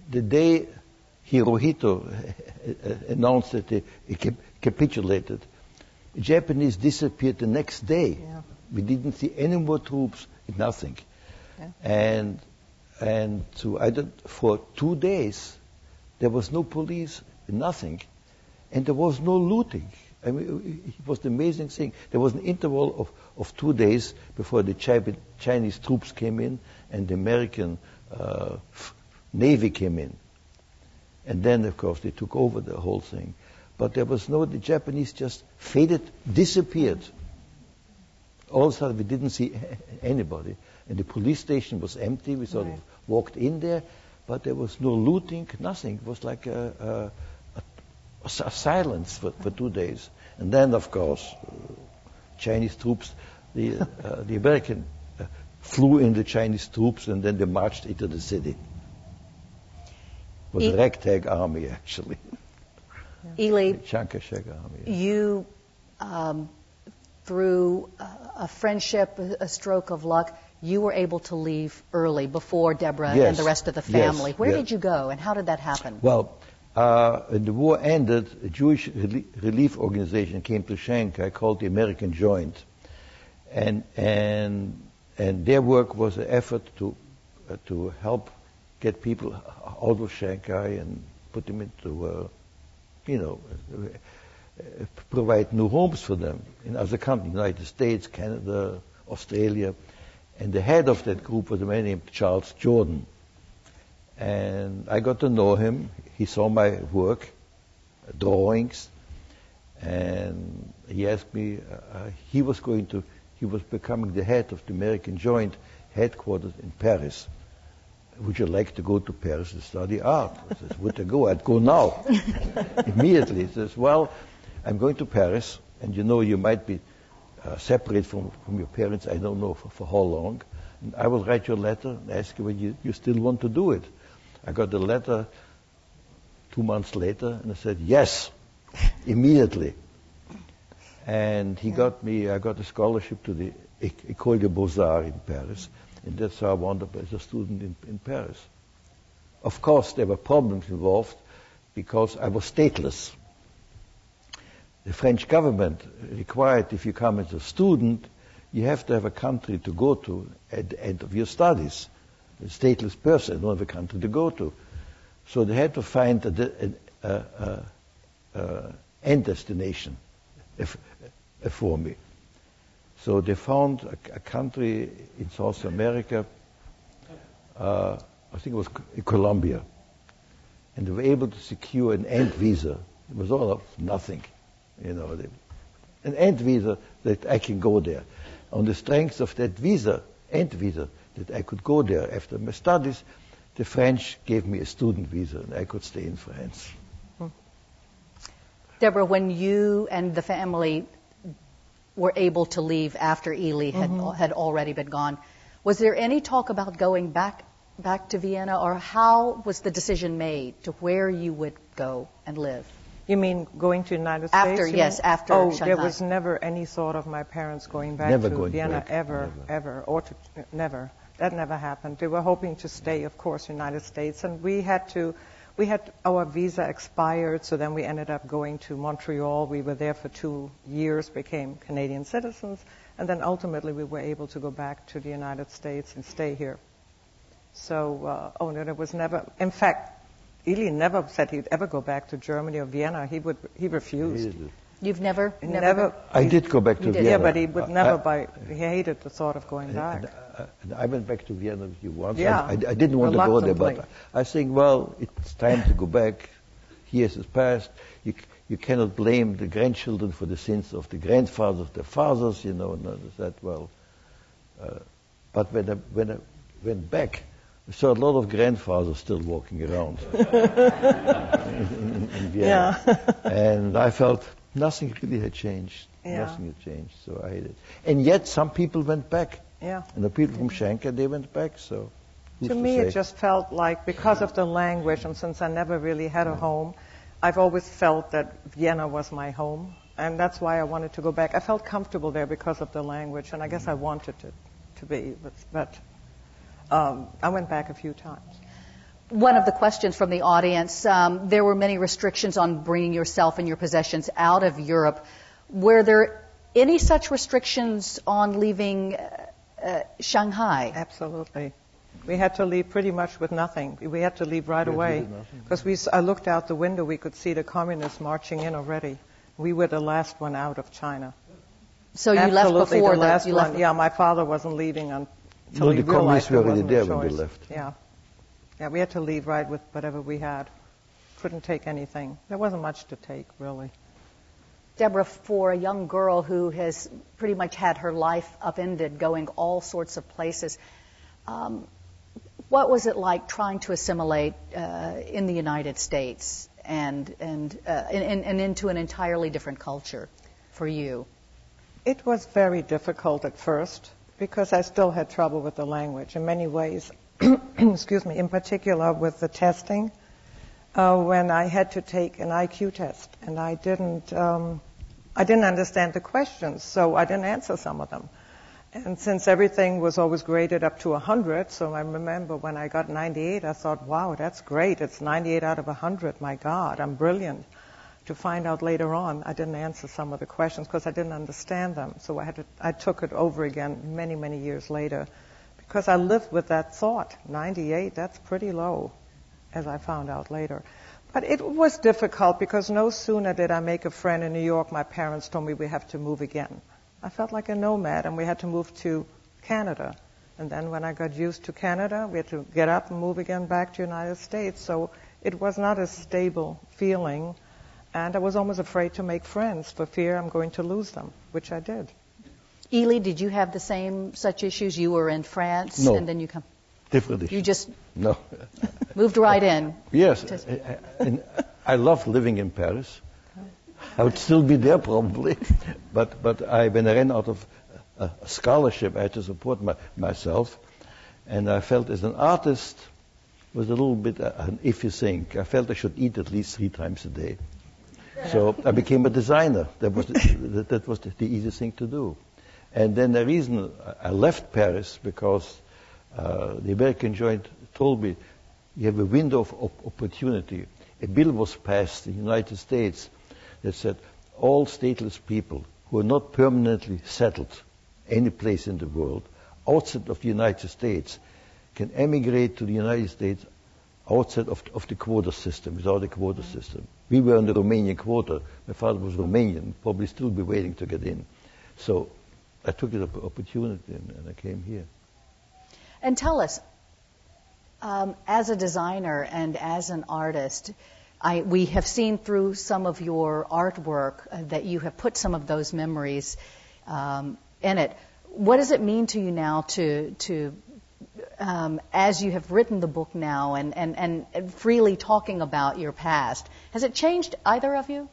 the day Hirohito announced that they capitulated, the Japanese disappeared the next day. Yeah. We didn't see any more troops, nothing. Yeah. And and so I did, for two days, there was no police, nothing. And there was no looting. I mean, it was the amazing thing. There was an interval of, of two days before the Chi- Chinese troops came in and the American uh, Navy came in. And then, of course, they took over the whole thing. But there was no, the Japanese just faded, disappeared. All of a sudden, we didn't see anybody. And the police station was empty. We sort right. of walked in there, but there was no looting, nothing. It was like a, a, a, a silence for, for two days. And then, of course, uh, Chinese troops, the, uh, the American uh, flew in the Chinese troops, and then they marched into the city. It was E- a ragtag army, actually. Ely, Chiang Kai-shek army. you, um, through a, a friendship, a, a stroke of luck, you were able to leave early before Deborah Yes. and the rest of the family. Yes. Where Yeah. did you go, and how did that happen? Well, uh, when the war ended, a Jewish rel- relief organization came to Shanghai called the American Joint, and and and their work was an effort to uh, to help get people out of Shanghai and put them into, uh, you know, uh, provide new homes for them in other countries, United States, Canada, Australia. And the head of that group was a man named Charles Jordan. And I got to know him. He saw my work, drawings, and he asked me, uh, he was going to, he was becoming the head of the American Joint headquarters in Paris. Would you like to go to Paris to study art? I says, would I go? I'd go now. Immediately. He says, well, I'm going to Paris, and you know you might be uh, separate from, from your parents, I don't know for, for how long. And I will write you a letter and ask you whether you, you still want to do it. I got the letter two months later, and I said, yes, immediately. And he got me, I got a scholarship to the École des Beaux-Arts in Paris. And that's how I wound up as a student in, in Paris. Of course, there were problems involved because I was stateless. The French government required if you come as a student, you have to have a country to go to at the end of your studies. A stateless person, don't have a country to go to. So they had to find a, a, a, a, a end destination for me. So they found a, a country in South America, uh, I think it was Colombia, and they were able to secure an end visa. It was all of nothing, you know, they, an end visa that I can go there. On the strength of that visa, end visa, that I could go there after my studies, the French gave me a student visa and I could stay in France. Hmm. Deborah, when you and the family were able to leave after Ely had, mm-hmm. had already been gone, was there any talk about going back back to Vienna, or how was the decision made to where you would go and live? You mean going to the United after, States? Yes, after Oh, Shanghai. There was never any thought of my parents going back never to going Vienna, back. ever, never. ever, or to, never. That never happened. They were hoping to stay, of course, United States, and we had to, we had our visa expired, so then we ended up going to Montreal. We were there for two years, became Canadian citizens, and then ultimately we were able to go back to the United States and stay here. So, uh, oh no, there was never, in fact, Ely never said he'd ever go back to Germany or Vienna. He would, he refused. He You've never, He never. never I did go back to did. Vienna. Yeah, but he would I- never I- buy. He hated the thought of going And, back. and, uh, and I went back to Vienna with you once. Yeah, I, I, I didn't want to go there, but reluctantly. I think, well, it's time to go back. Years has passed. You, c- you cannot blame the grandchildren for the sins of the grandfathers, their fathers, you know, and I said, well. Uh, but when I, when I went back, I saw a lot of grandfathers still walking around in, in, in Vienna. Yeah. And I felt nothing really had changed. Yeah. Nothing had changed, so I hated it. And yet some people went back. Yeah. And the people from Shanghai, they went back, so who's To me, say? it just felt like, because of the language, and since I never really had a home, I've always felt that Vienna was my home, and that's why I wanted to go back. I felt comfortable there because of the language, and I guess I wanted it to be, but, but um, I went back a few times. one of the questions from the audience, um, there were many restrictions on bringing yourself and your possessions out of Europe. Were there any such restrictions on leaving uh, uh, Shanghai? Absolutely. We had to leave pretty much with nothing. We had to leave right away. Because we, I looked out the window, we could see the communists marching in already. We were the last one out of China. So you Absolutely left before the last you one. left. Yeah, my father wasn't leaving until No, he the communists realized there were already wasn't there a when they choice. left. Yeah. Yeah, we had to leave right with whatever we had. Couldn't take anything. There wasn't much to take, really. Deborah, for a young girl who has pretty much had her life upended, going all sorts of places, um, what was it like trying to assimilate uh, in the United States and and, uh, and and into an entirely different culture for you? It was very difficult at first because I still had trouble with the language in many ways. Excuse me, in particular with the testing, uh, when I had to take an I Q test, and I didn't, um, I didn't understand the questions, so I didn't answer some of them. And since everything was always graded up to one hundred, so I remember when I got ninety-eight, I thought, wow, that's great. It's ninety-eight out of one hundred. My God, I'm brilliant. To find out later on, I didn't answer some of the questions because I didn't understand them. So I had to, I took it over again many, many years later. Because I lived with that thought, ninety-eight, that's pretty low, as I found out later. But it was difficult because no sooner did I make a friend in New York, my parents told me we have to move again. I felt like a nomad, and we had to move to Canada. And then when I got used to Canada, we had to get up and move again back to the United States. So it was not a stable feeling, and I was almost afraid to make friends for fear I'm going to lose them, which I did. Ely, did you have the same such issues? You were in France, No. and then you come. Different issue. You just No. moved right in. Yes, I, I, and I loved living in Paris. I would still be there probably, but but I when I ran out of a, a scholarship, I had to support my, myself, and I felt as an artist was a little bit uh, an iffy thing. I felt I should eat at least three times a day, so I became a designer. That was the, that, that was the, the easiest thing to do. And then the reason I left Paris because uh, the American joint told me you have a window of op- opportunity. A bill was passed in the United States that said all stateless people who are not permanently settled any place in the world outside of the United States can emigrate to the United States outside of, of the quota system, without a quota system. We were on the Romanian quota. My father was Romanian, probably still be waiting to get in. So I took the opportunity and, and I came here. And tell us, um, as a designer and as an artist, I, we have seen through some of your artwork uh, that you have put some of those memories um, in it. What does it mean to you now to, to um, as you have written the book now and, and, and freely talking about your past, has it changed either of you?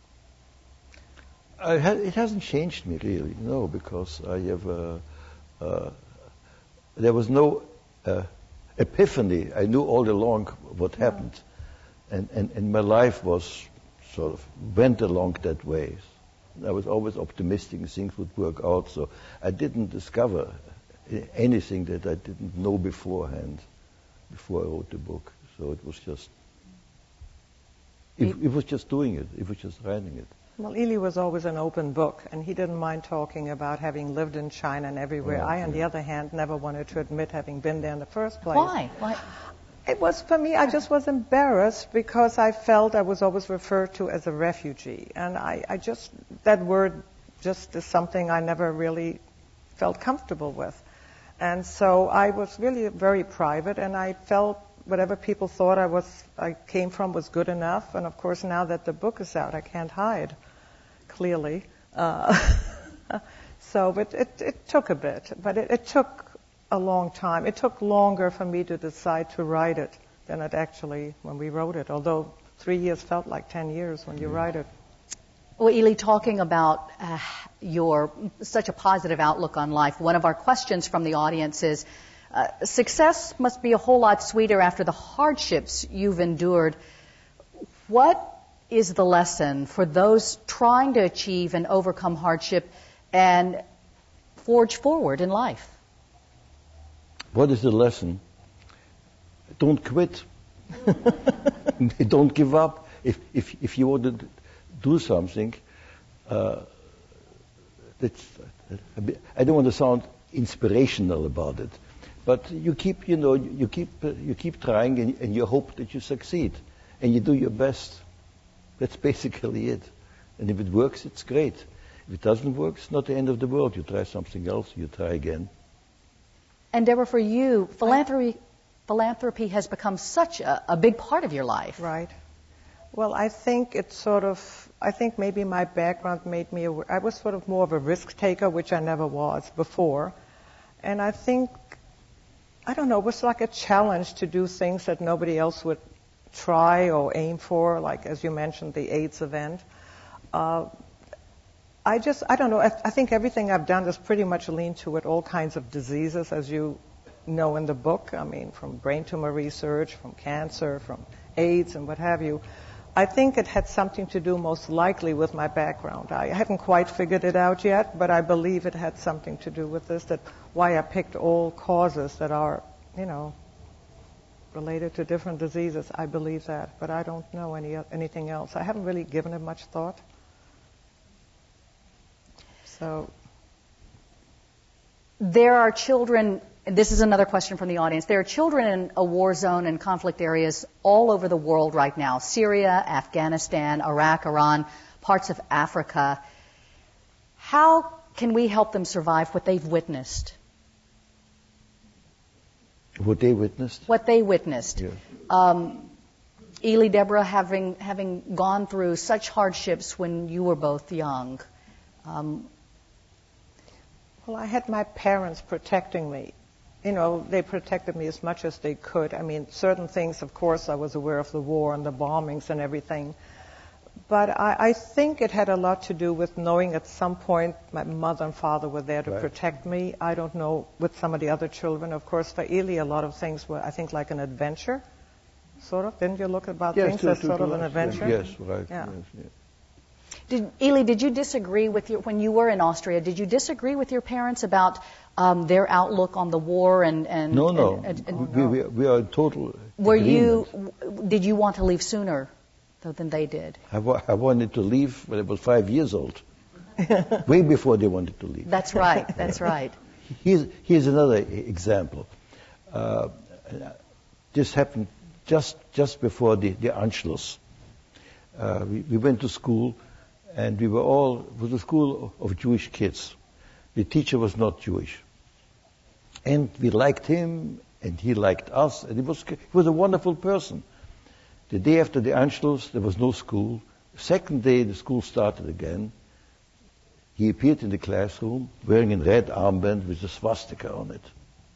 I ha- it hasn't changed me really, no, because I have, uh, uh, there was no uh, epiphany. I knew all along what Yeah. happened. And, and, and my life was sort of went along that way. I was always optimistic things would work out, so I didn't discover anything that I didn't know beforehand, before I wrote the book. So it was just, it, it was just doing it. It was just writing it. Well, Ely was always an open book, and he didn't mind talking about having lived in China and everywhere. Oh, I, on yeah. the other hand, never wanted to admit having been there in the first place. Why? Why? It was, for me, I just was embarrassed because I felt I was always referred to as a refugee. And I, I just, that word just is something I never really felt comfortable with. And so I was really very private, and I felt whatever people thought I was, I came from was good enough. And of course, now that the book is out, I can't hide, clearly. Uh, so, but it, it took a bit, but it, it took a long time. It took longer for me to decide to write it than it actually when we wrote it, although three years felt like ten years when you write it. Well, Ely, talking about uh, your such a positive outlook on life, one of our questions from the audience is, uh, success must be a whole lot sweeter after the hardships you've endured. What is the lesson for those trying to achieve and overcome hardship and forge forward in life? What is the lesson? Don't quit. They don't give up. If if if you want to do something, uh, that's, I don't want to sound inspirational about it, but you keep, you know, you keep uh, you keep trying, and, and you hope that you succeed, and you do your best. That's basically it. And if it works, it's great. If it doesn't work, it's not the end of the world. You try something else, you try again. And Deborah, for you, philanthropy philanthropy has become such a, a big part of your life. Right. Well, I think it's sort of, I think maybe my background made me, aware, I was sort of more of a risk taker, which I never was before. And I think, I don't know, it was like a challenge to do things that nobody else would try or aim for, like, as you mentioned, the AIDS event. Uh, I just, I don't know, I, I think everything I've done is pretty much leaned toward all kinds of diseases, as you know in the book. I mean, from brain tumor research, from cancer, from AIDS and what have you. I think it had something to do most likely with my background. I haven't quite figured it out yet, but I believe it had something to do with this, that why I picked all causes that are, you know, related to different diseases. I believe that, but I don't know any anything else. I haven't really given it much thought. So there are children, and this is another question from the audience, there are children in a war zone and conflict areas all over the world right now, Syria, Afghanistan, Iraq, Iran, parts of Africa. How can we help them survive what they've witnessed? What they witnessed? What they witnessed. Yeah. Um, Ely, Deborah, having, having gone through such hardships when you were both young, um, well, I had my parents protecting me. You know, they protected me as much as they could. I mean, certain things, of course, I was aware of the war and the bombings and everything. But I, I think it had a lot to do with knowing at some point my mother and father were there to Right. protect me. I don't know with some of the other children. Of course, for Ely, a lot of things were, I think, like an adventure, sort of. Didn't you look about Yes, things to- as to- sort to of an us, adventure? Yes, right. Yeah. Yes, yes. Did, Ely, did you disagree with your, when you were in Austria, did you disagree with your parents about um, their outlook on the war and... and No, no. and- and- we, we, we are in total Were you, agreement. w- did you want to leave sooner though, than they did? I, wa- I wanted to leave when I was five years old. Way before they wanted to leave. That's right, that's right. Here's, here's another e- example. Uh, this happened just just before the, the Anschluss. Uh, we, we went to school, and we were all, it was a school of Jewish kids. The teacher was not Jewish. And we liked him, and he liked us, and he was, he was a wonderful person. The day after the Anschluss, there was no school. Second day, the school started again. He appeared in the classroom wearing a red armband with a swastika on it.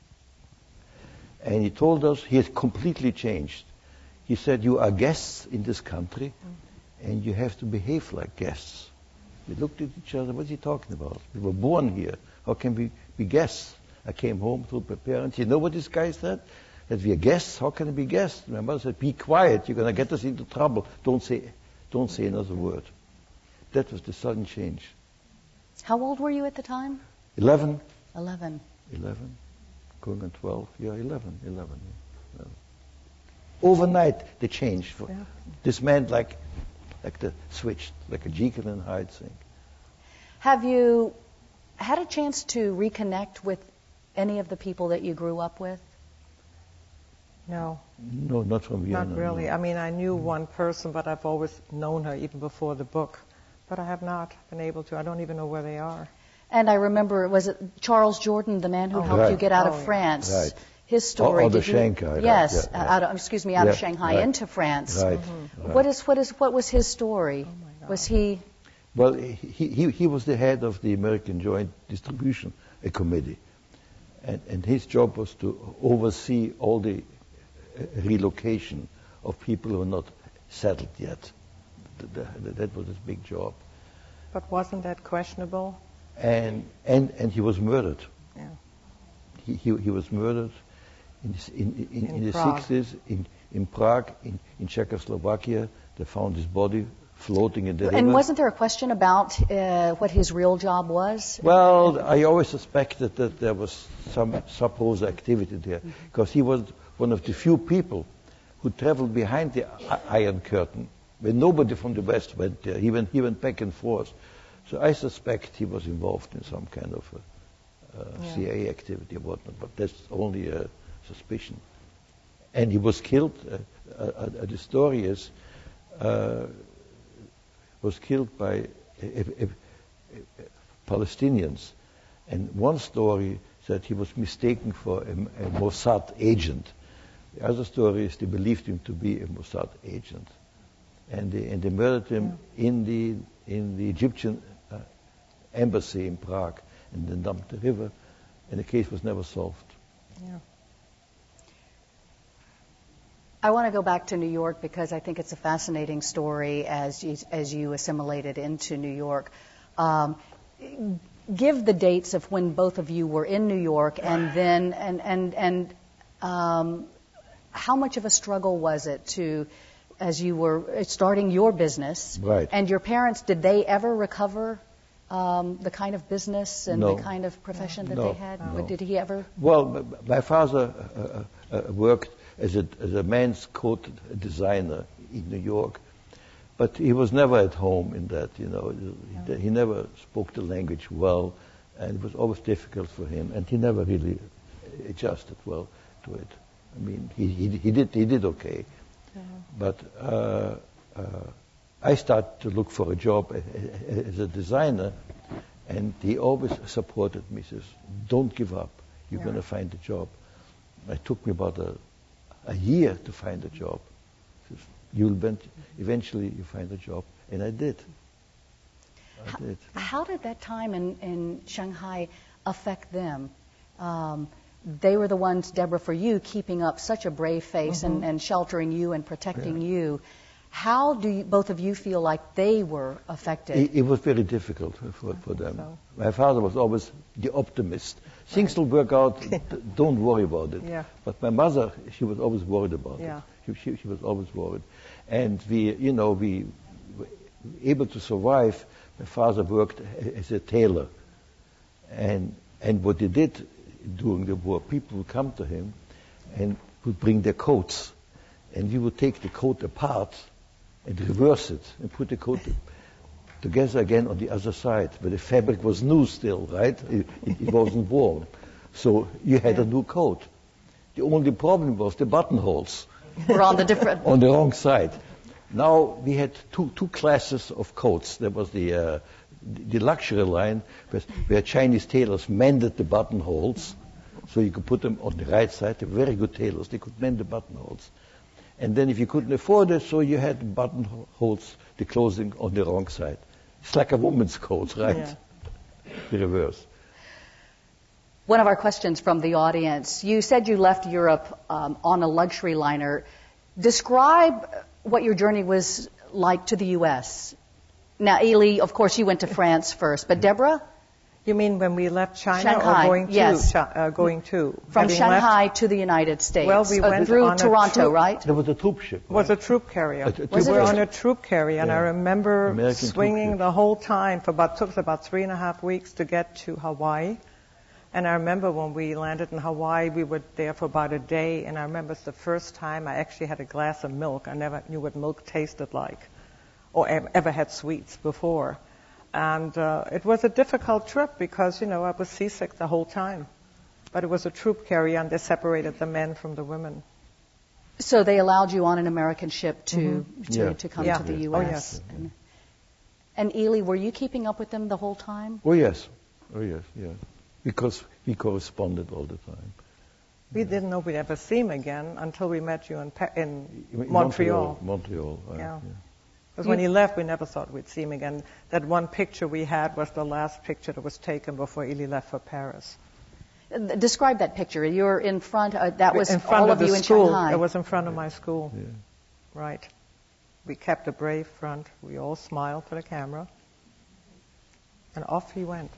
And he told us he had completely changed. He said, you are guests in this country, and you have to behave like guests. We looked at each other, what's he talking about? We were born here. How can we be guests? I came home to my parents. You know what this guy said? That we are guests? How can I be guests? My mother said, be quiet. You're going to get us into trouble. Don't say, don't say another word. That was the sudden change. How old were you at the time? Eleven. Eleven. Eleven. Going on twelve. Yeah, eleven. Eleven. Yeah. eleven. Overnight, the change. For Yeah. this man, like, like the switched, like a Jekyll and Hyde thing. Have you had a chance to reconnect with any of the people that you grew up with? No, No, not from Vienna. not really. no. I mean, I knew one person, but I've always known her even before the book. But I have not been able to. I don't even know where they are. And I remember, was it Charles Jordan, the man who Oh, helped right. you get out Oh, of yeah. France? Right. His story. Out of did you- Shanghai, right, Yes, yeah, uh, yeah. out of, excuse me, out of Yeah, Shanghai right. into France. Right. Mm-hmm. right. What is what is what was his story? Oh my God. Was he? Well, he, he, he was the head of the American Joint Distribution Committee. And, and his job was to oversee all the uh, relocation of people who are not settled yet. Th- th- That was his big job. But wasn't that questionable? And, and, and he was murdered. Yeah. He, he, he was murdered in, the s- in, in, in, In the Prague. sixties in, in Prague, in, in Czechoslovakia. They found his body floating in the river. And wasn't there a question about uh, what his real job was? Well, I always suspected that there was some supposed activity there, because he was one of the few people who traveled behind the Iron Curtain, when nobody from the West went there. He went, he went back and forth. So I suspect he was involved in some kind of a, uh, yeah. C I A activity or whatnot, but that's only a suspicion. And he was killed, uh, uh, uh, the story is, uh, was killed by uh, uh, uh, Palestinians. And one story said he was mistaken for a, a Mossad agent. The other story is they believed him to be a Mossad agent. And they, and they murdered him yeah. in the in the Egyptian uh, embassy in Prague, and then dumped the river, and the case was never solved. Yeah. I want to go back to New York because I think it's a fascinating story as you, as you assimilated into New York. Um, give the dates of when both of you were in New York, and then and and and um, how much of a struggle was it to, as you were starting your business, right. and your parents, did they ever recover um, the kind of business and no. the kind of profession that no. they had? No. Did he ever? Well, my father uh, uh, worked as a, as a men's coat designer in New York, but he was never at home in that, you know. He, he never spoke the language well, and it was always difficult for him, and he never really adjusted well to it. I mean, he, he, he did he did okay. Yeah. But uh, uh, I started to look for a job as a designer, and he always supported me. He says, "Don't give up. You're yeah. going to find a job." It took me about a, a year to find a job. He says, "You'll eventually you find a job," and I did. I how, did. How did that time in, in Shanghai affect them? Um, They were the ones, Deborah, for you, keeping up such a brave face mm-hmm. and, and sheltering you and protecting yeah. you. How do you, both of you feel like they were affected? It, it was very difficult for, for them. So. My father was always the optimist. Things will work out, don't worry about it. Yeah. But my mother, she was always worried about yeah. it. She, she, she was always worried. And we, you know, we were able to survive. My father worked as a tailor. And, and what he did during the war, people would come to him and would bring their coats, and we would take the coat apart and reverse it and put the coat together again on the other side, where the fabric was new still, right? It, it, it wasn't worn. So you had a new coat. The only problem was the buttonholes were on the different on the wrong side. Now we had two two classes of coats. There was the uh, the luxury line, where Chinese tailors mended the buttonholes, so you could put them on the right side. They were very good tailors. They could mend the buttonholes. And then if you couldn't afford it, so you had the buttonholes, the clothing on the wrong side. It's like a woman's coat, right? Yeah. The reverse. One of our questions from the audience. You said you left Europe um, on a luxury liner. Describe what your journey was like to the U S Now, Ely, of course, you went to France first, but Deborah? You mean when we left China Shanghai, or going yes. to? Uh, going to? From Shanghai left? to the United States. Well, we uh, went through on Toronto, a troop, right? There was a troop ship. Right? Was a troop carrier. A, a troop we were ship. on a troop carrier, and yeah. I remember American swinging the whole time for about took us about three and a half weeks to get to Hawaii. And I remember when we landed in Hawaii, we were there for about a day, and I remember it's the first time I actually had a glass of milk. I never knew what milk tasted like, or ever had sweets before. And uh, it was a difficult trip because, you know, I was seasick the whole time. But it was a troop carrier, and they separated the men from the women. So they allowed you on an American ship to mm-hmm. to, yeah. to come yeah. to the U S Oh, yes. And, and Ely, were you keeping up with them the whole time? Oh, yes. Oh, yes, yeah. Because we corresponded all the time. We yeah. didn't know we'd ever see him again until we met you in, pa- in, in Montreal. Montreal. Montreal, right, yeah. yeah. Because when he left, we never thought we'd see him again. That one picture we had was the last picture that was taken before Ely left for Paris. Describe that picture. You're in front. Uh, that was in front all of, of the you school. in Shanghai. It was in front of my school. Yeah. Right. We kept a brave front. We all smiled for the camera. And off he went.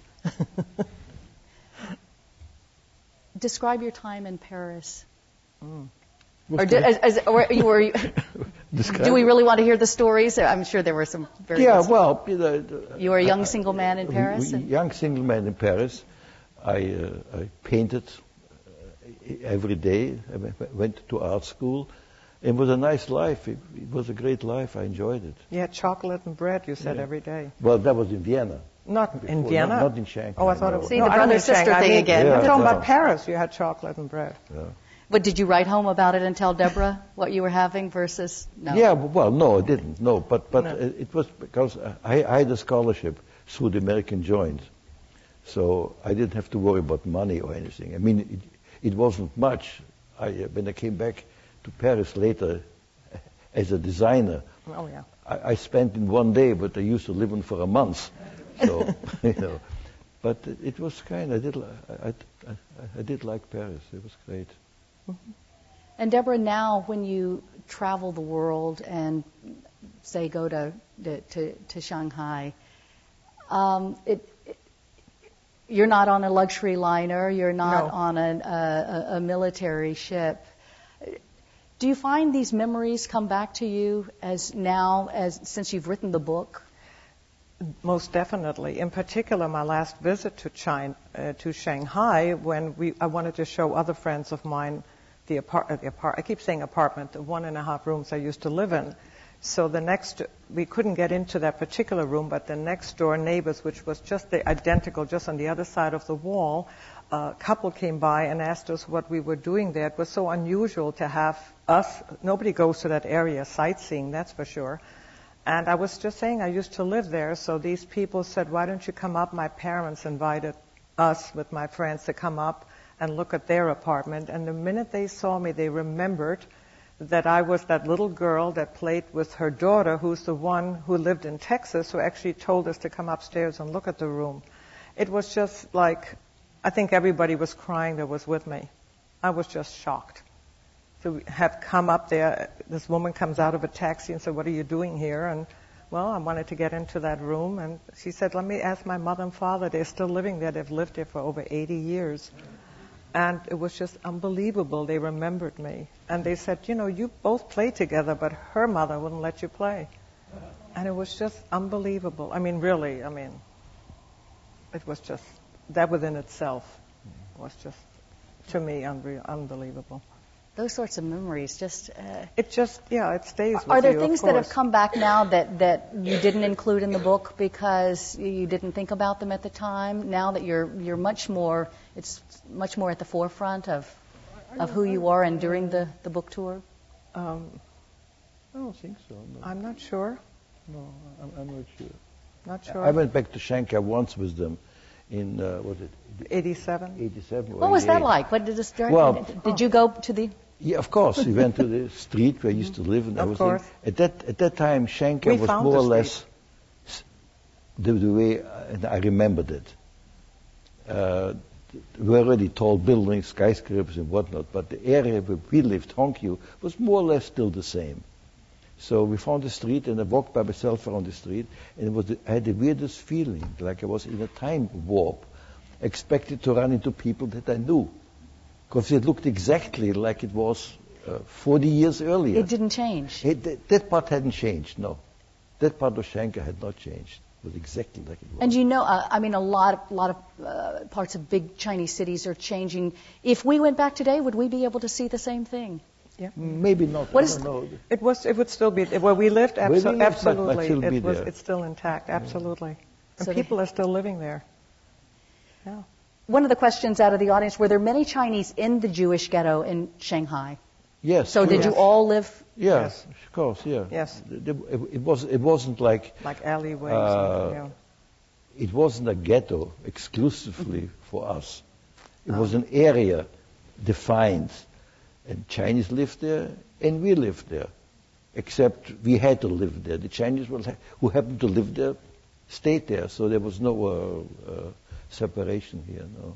Describe your time in Paris. Mm. Or, did, as, as, or you were, do we really want to hear the stories? I'm sure there were some very Yeah, good well... You, know, you were a young single man in Paris? A young single man in Paris. I, uh, I painted uh, every day. I went to art school. It was a nice life. It, it was a great life. I enjoyed it. You had chocolate and bread, you said, Yeah. every day. Well, that was in Vienna. Not in Before, Vienna? Not, not in Shanghai. Oh, I thought no. it was... See, no, the I don't mean brother-sister Shanghai. I thing mean, again. Yeah, I'm talking no. about Paris. You had chocolate and bread. Yeah. But did you write home about it and tell Deborah what you were having versus no? Yeah, well, no, I didn't. No, but but No. uh, it was because I, I had a scholarship through the American Joint, so I didn't have to worry about money or anything. I mean, it, it wasn't much. I, uh, when I came back to Paris later as a designer, Oh, yeah. I, I spent in one day, but I used to live in for a month. So you know, but it, it was kind. I did li- I, I, I did like Paris. It was great. And Deborah, now when you travel the world and say go to to, to, to Shanghai, um, it, it, you're not on a luxury liner. You're not No. on an, a, a, a military ship. Do you find these memories come back to you as now, as since you've written the book? Most definitely. In particular, my last visit to China, uh, to Shanghai, when we, I wanted to show other friends of mine the apart, uh, the apart. I keep saying apartment, the one and a half rooms I used to live in. So the next, we couldn't get into that particular room, but the next door neighbors, which was just the identical, just on the other side of the wall, a couple came by and asked us what we were doing there. It was so unusual to have us. Nobody goes to that area sightseeing, that's for sure. And I was just saying, I used to live there, so these people said, why don't you come up? My parents invited us with my friends to come up and look at their apartment. And the minute they saw me, they remembered that I was that little girl that played with her daughter, who's the one who lived in Texas, who actually told us to come upstairs and look at the room. It was just like, I think everybody was crying that was with me. I was just shocked. To have come up there, this woman comes out of a taxi and said, what are you doing here? And, well, I wanted to get into that room. And she said, let me ask my mother and father. They're still living there. They've lived there for over eighty years. And it was just unbelievable. They remembered me. And they said, you know, you both played together, but her mother wouldn't let you play. And it was just unbelievable. I mean, really, I mean, it was just, that within itself was just, to me, unreal, unbelievable. Those sorts of memories just... Uh, It just, yeah, it stays with you, Are there of things that have course. come back now that, that you didn't include in the book because you didn't think about them at the time? Now that you're you're much more, it's much more at the forefront of of who you are and during the, the book tour? Um, I don't think so. No, I'm not sure. no I'm, I'm not sure. Not sure. I went back to Shanghai once with them in uh, what was it eighty-seven. eighty-seven or What was that eighty-eight. like? What did this start? Well- did you go to the... Yeah, of course. We went to the street where I used to live and Of everything. course. At that at that time, Shanghai We was found more the or less s- the, the way I, I remembered it. Uh, there were already tall buildings, skyscrapers and whatnot, but the area where we lived, Hongqiu, was more or less still the same. So we found the street, and I walked by myself around the street, and it was the, I had the weirdest feeling, like I was in a time warp, expected to run into people that I knew. Because it looked exactly like it was uh, forty years earlier. It didn't change. It, that, that part hadn't changed, no. That part of Shanghai had not changed. It was exactly like it was. And you know, uh, I mean, a lot of, lot of uh, parts of big Chinese cities are changing. If we went back today, would we be able to see the same thing? Maybe not. What I is- don't know. It was. It would still be where we lived. Where we Abso- lived, but- but absolutely, still be it was. there. It's still intact. Absolutely, and So they- people are still living there. Yeah. One of the questions out of the audience, were there many Chinese in the Jewish ghetto in Shanghai? Yes. So did Yes. you all live? Yeah, Yes. of course, yeah. Yes. The- the- It, it was. It wasn't like. Like alleyways. Uh, and, yeah. It wasn't a ghetto exclusively for us. It was an area defined, and Chinese lived there, and we lived there. Except we had to live there. The Chinese were, who happened to live there stayed there, so there was no uh, uh, separation here. No.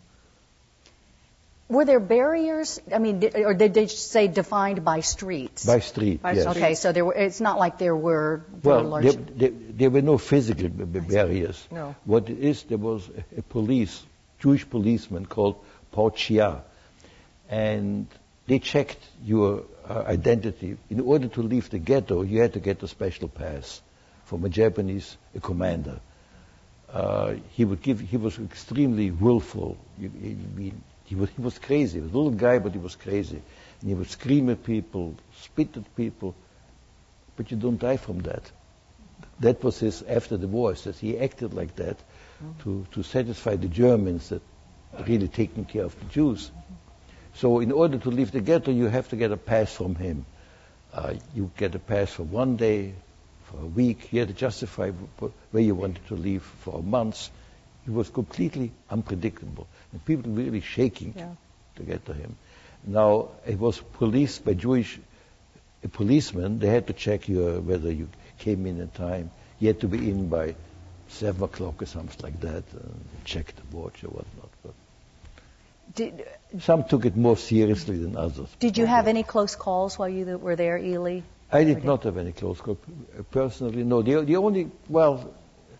Were there barriers? I mean, did, or did they say defined by streets? By street, By yes. street. Okay, so there were. It's not like there were very Well, large. there, there, there were no physical b- b- barriers. No. What it is, there was a, a police, Jewish policeman called Pao Chia, and they checked your uh, identity. In order to leave the ghetto, you had to get a special pass from a Japanese a commander. Uh, he would give. He was extremely willful. You, he, He was, he was crazy. He was a little guy, but he was crazy. And he would scream at people, spit at people. But you don't die from that. That was his, after the war, that he acted like that mm-hmm. to, to satisfy the Germans that really taking care of the Jews. Mm-hmm. So in order to leave the ghetto, you have to get a pass from him. Uh, you get a pass for one day, for a week. You had to justify where you wanted to leave for months. He was completely unpredictable. And people were really shaking yeah. to get to him. Now, it was policed by Jewish a policeman. They had to check you whether you came in in time. You had to be in by seven o'clock or something like that, and check the watch or whatnot. But did, some took it more seriously than others. Did you have any close calls while you were there, Ely? I did not have any close calls. Personally, no. The, the only, well,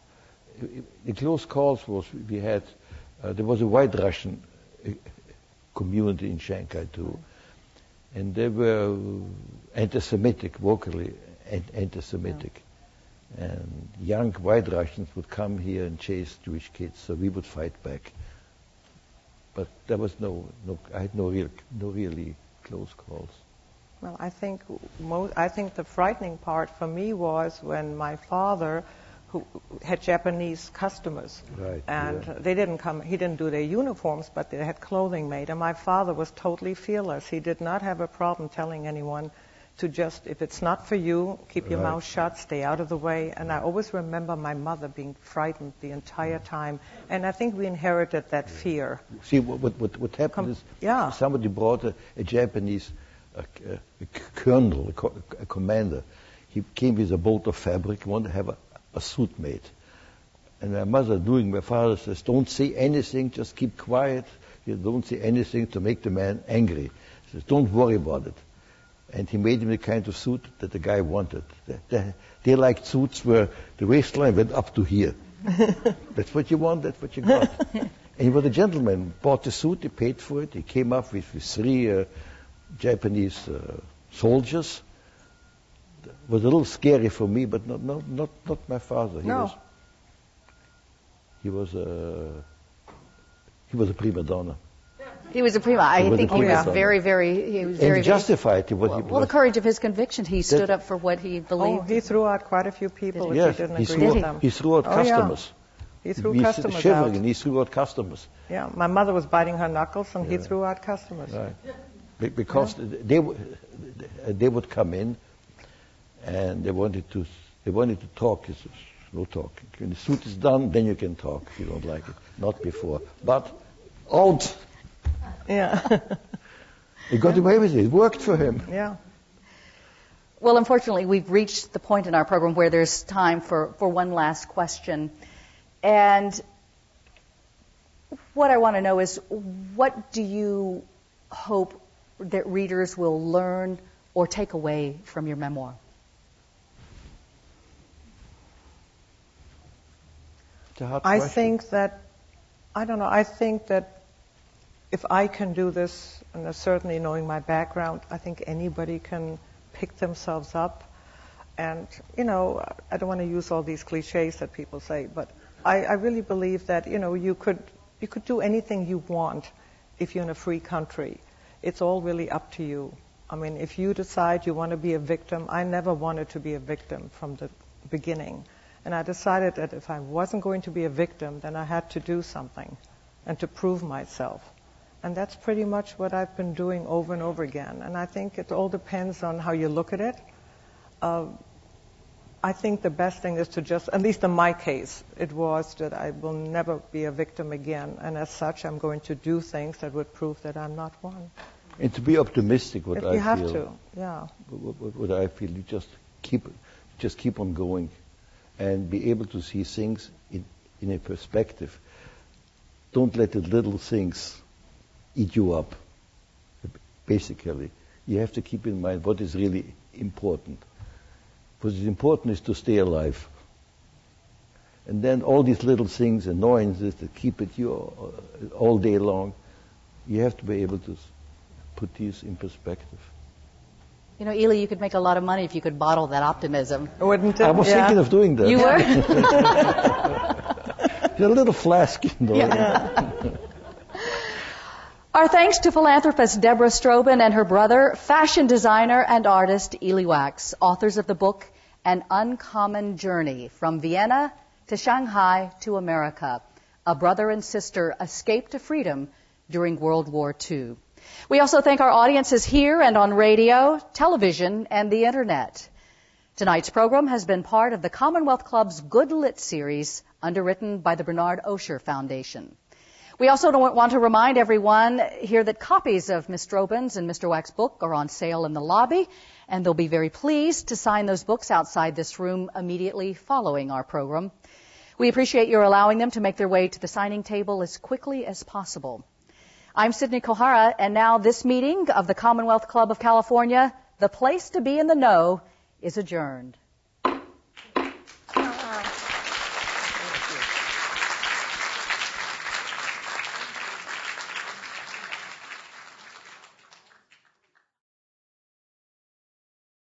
the close calls was we had, uh, there was a white Russian uh, community in Shanghai too. And they were anti-Semitic, vocally anti-Semitic. Yeah. And young white Russians would come here and chase Jewish kids, so we would fight back. But there was no, no I had no real, no really close calls. Well, I think most, I think the frightening part for me was when my father, who had Japanese customers, right, and yeah. they didn't come. He didn't do their uniforms, but they had clothing made. And my father was totally fearless. He did not have a problem telling anyone to just, if it's not for you, keep your right. mouth shut, stay out of the way. And I always remember my mother being frightened the entire time. And I think we inherited that yeah. fear. See, what what what happened Com- is yeah. somebody brought a, a Japanese a, a, a colonel, a, co- a commander. He came with a bolt of fabric, wanted to have a a suit made. And my mother doing, my father says, don't say anything, just keep quiet. You don't say anything to make the man angry. He says, don't worry about it. And he made him the kind of suit that the guy wanted. They, they, they liked suits where the waistline went up to here. That's what you want, that's what you got. And he was a gentleman, bought the suit, he paid for it. He came up with, with three uh, Japanese uh, soldiers. It was a little scary for me, but not not not, not my father. He no. was he was a he was a prima donna. He was a prima. I he think he was very, very he was and very justified. He was, well, he well, the courage of his conviction. He stood up for what he believed. Oh, he threw out quite a few people if yes, he didn't he agree threw with out, them. He threw out oh, customers. Yeah. He threw he customers shivering, out. And he threw out customers. Yeah, my mother was biting her knuckles, and yeah. he threw out customers. Right. Be- because yeah. they w- they would come in, and they wanted to they wanted to talk. He says, no talking. When the suit is done, then you can talk. If you don't like it, not before. But out. Yeah. He got away with it. It worked for him. Yeah. Well, unfortunately, we've reached the point in our program where there's time for, for one last question. And what I want to know is, what do you hope that readers will learn or take away from your memoir? It's a hard I question. think that, I don't know, I think that if I can do this, and certainly knowing my background, I think anybody can pick themselves up. And, you know, I don't want to use all these cliches that people say, but I, I really believe that, you know, you could you could do anything you want if you're in a free country. It's all really up to you. I mean, if you decide you want to be a victim, I never wanted to be a victim from the beginning. And I decided that if I wasn't going to be a victim, then I had to do something and to prove myself. And that's pretty much what I've been doing over and over again. And I think it all depends on how you look at it. Uh, I think the best thing is to just, at least in my case, it was that I will never be a victim again. And as such, I'm going to do things that would prove that I'm not one. And to be optimistic, what if I you have feel. to, yeah. What, what, what I feel, you just keep, just keep on going, and be able to see things in, in a perspective. Don't let the little things eat you up. Basically, you have to keep in mind what is really important. What is important is to stay alive. And then all these little things, annoyances that keep at you all day long, you have to be able to put these in perspective. You know, Ely, you could make a lot of money if you could bottle that optimism. Wouldn't it? I was yeah. thinking of doing that. You were? You're a little flask, you know. Yeah. Our thanks to philanthropist Deborah Strobin and her brother, fashion designer and artist Ely Wax, authors of the book An Uncommon Journey from Vienna to Shanghai to America. A brother and sister escaped to freedom during World War Two. We also thank our audiences here and on radio, television, and the Internet. Tonight's program has been part of the Commonwealth Club's Good Lit series, underwritten by the Bernard Osher Foundation. We also want to remind everyone here that copies of Miz Strobin's and Mister Wax's book are on sale in the lobby, and they'll be very pleased to sign those books outside this room immediately following our program. We appreciate your allowing them to make their way to the signing table as quickly as possible. I'm Sidney Kohara, and now this meeting of the Commonwealth Club of California, the place to be in the know, is adjourned.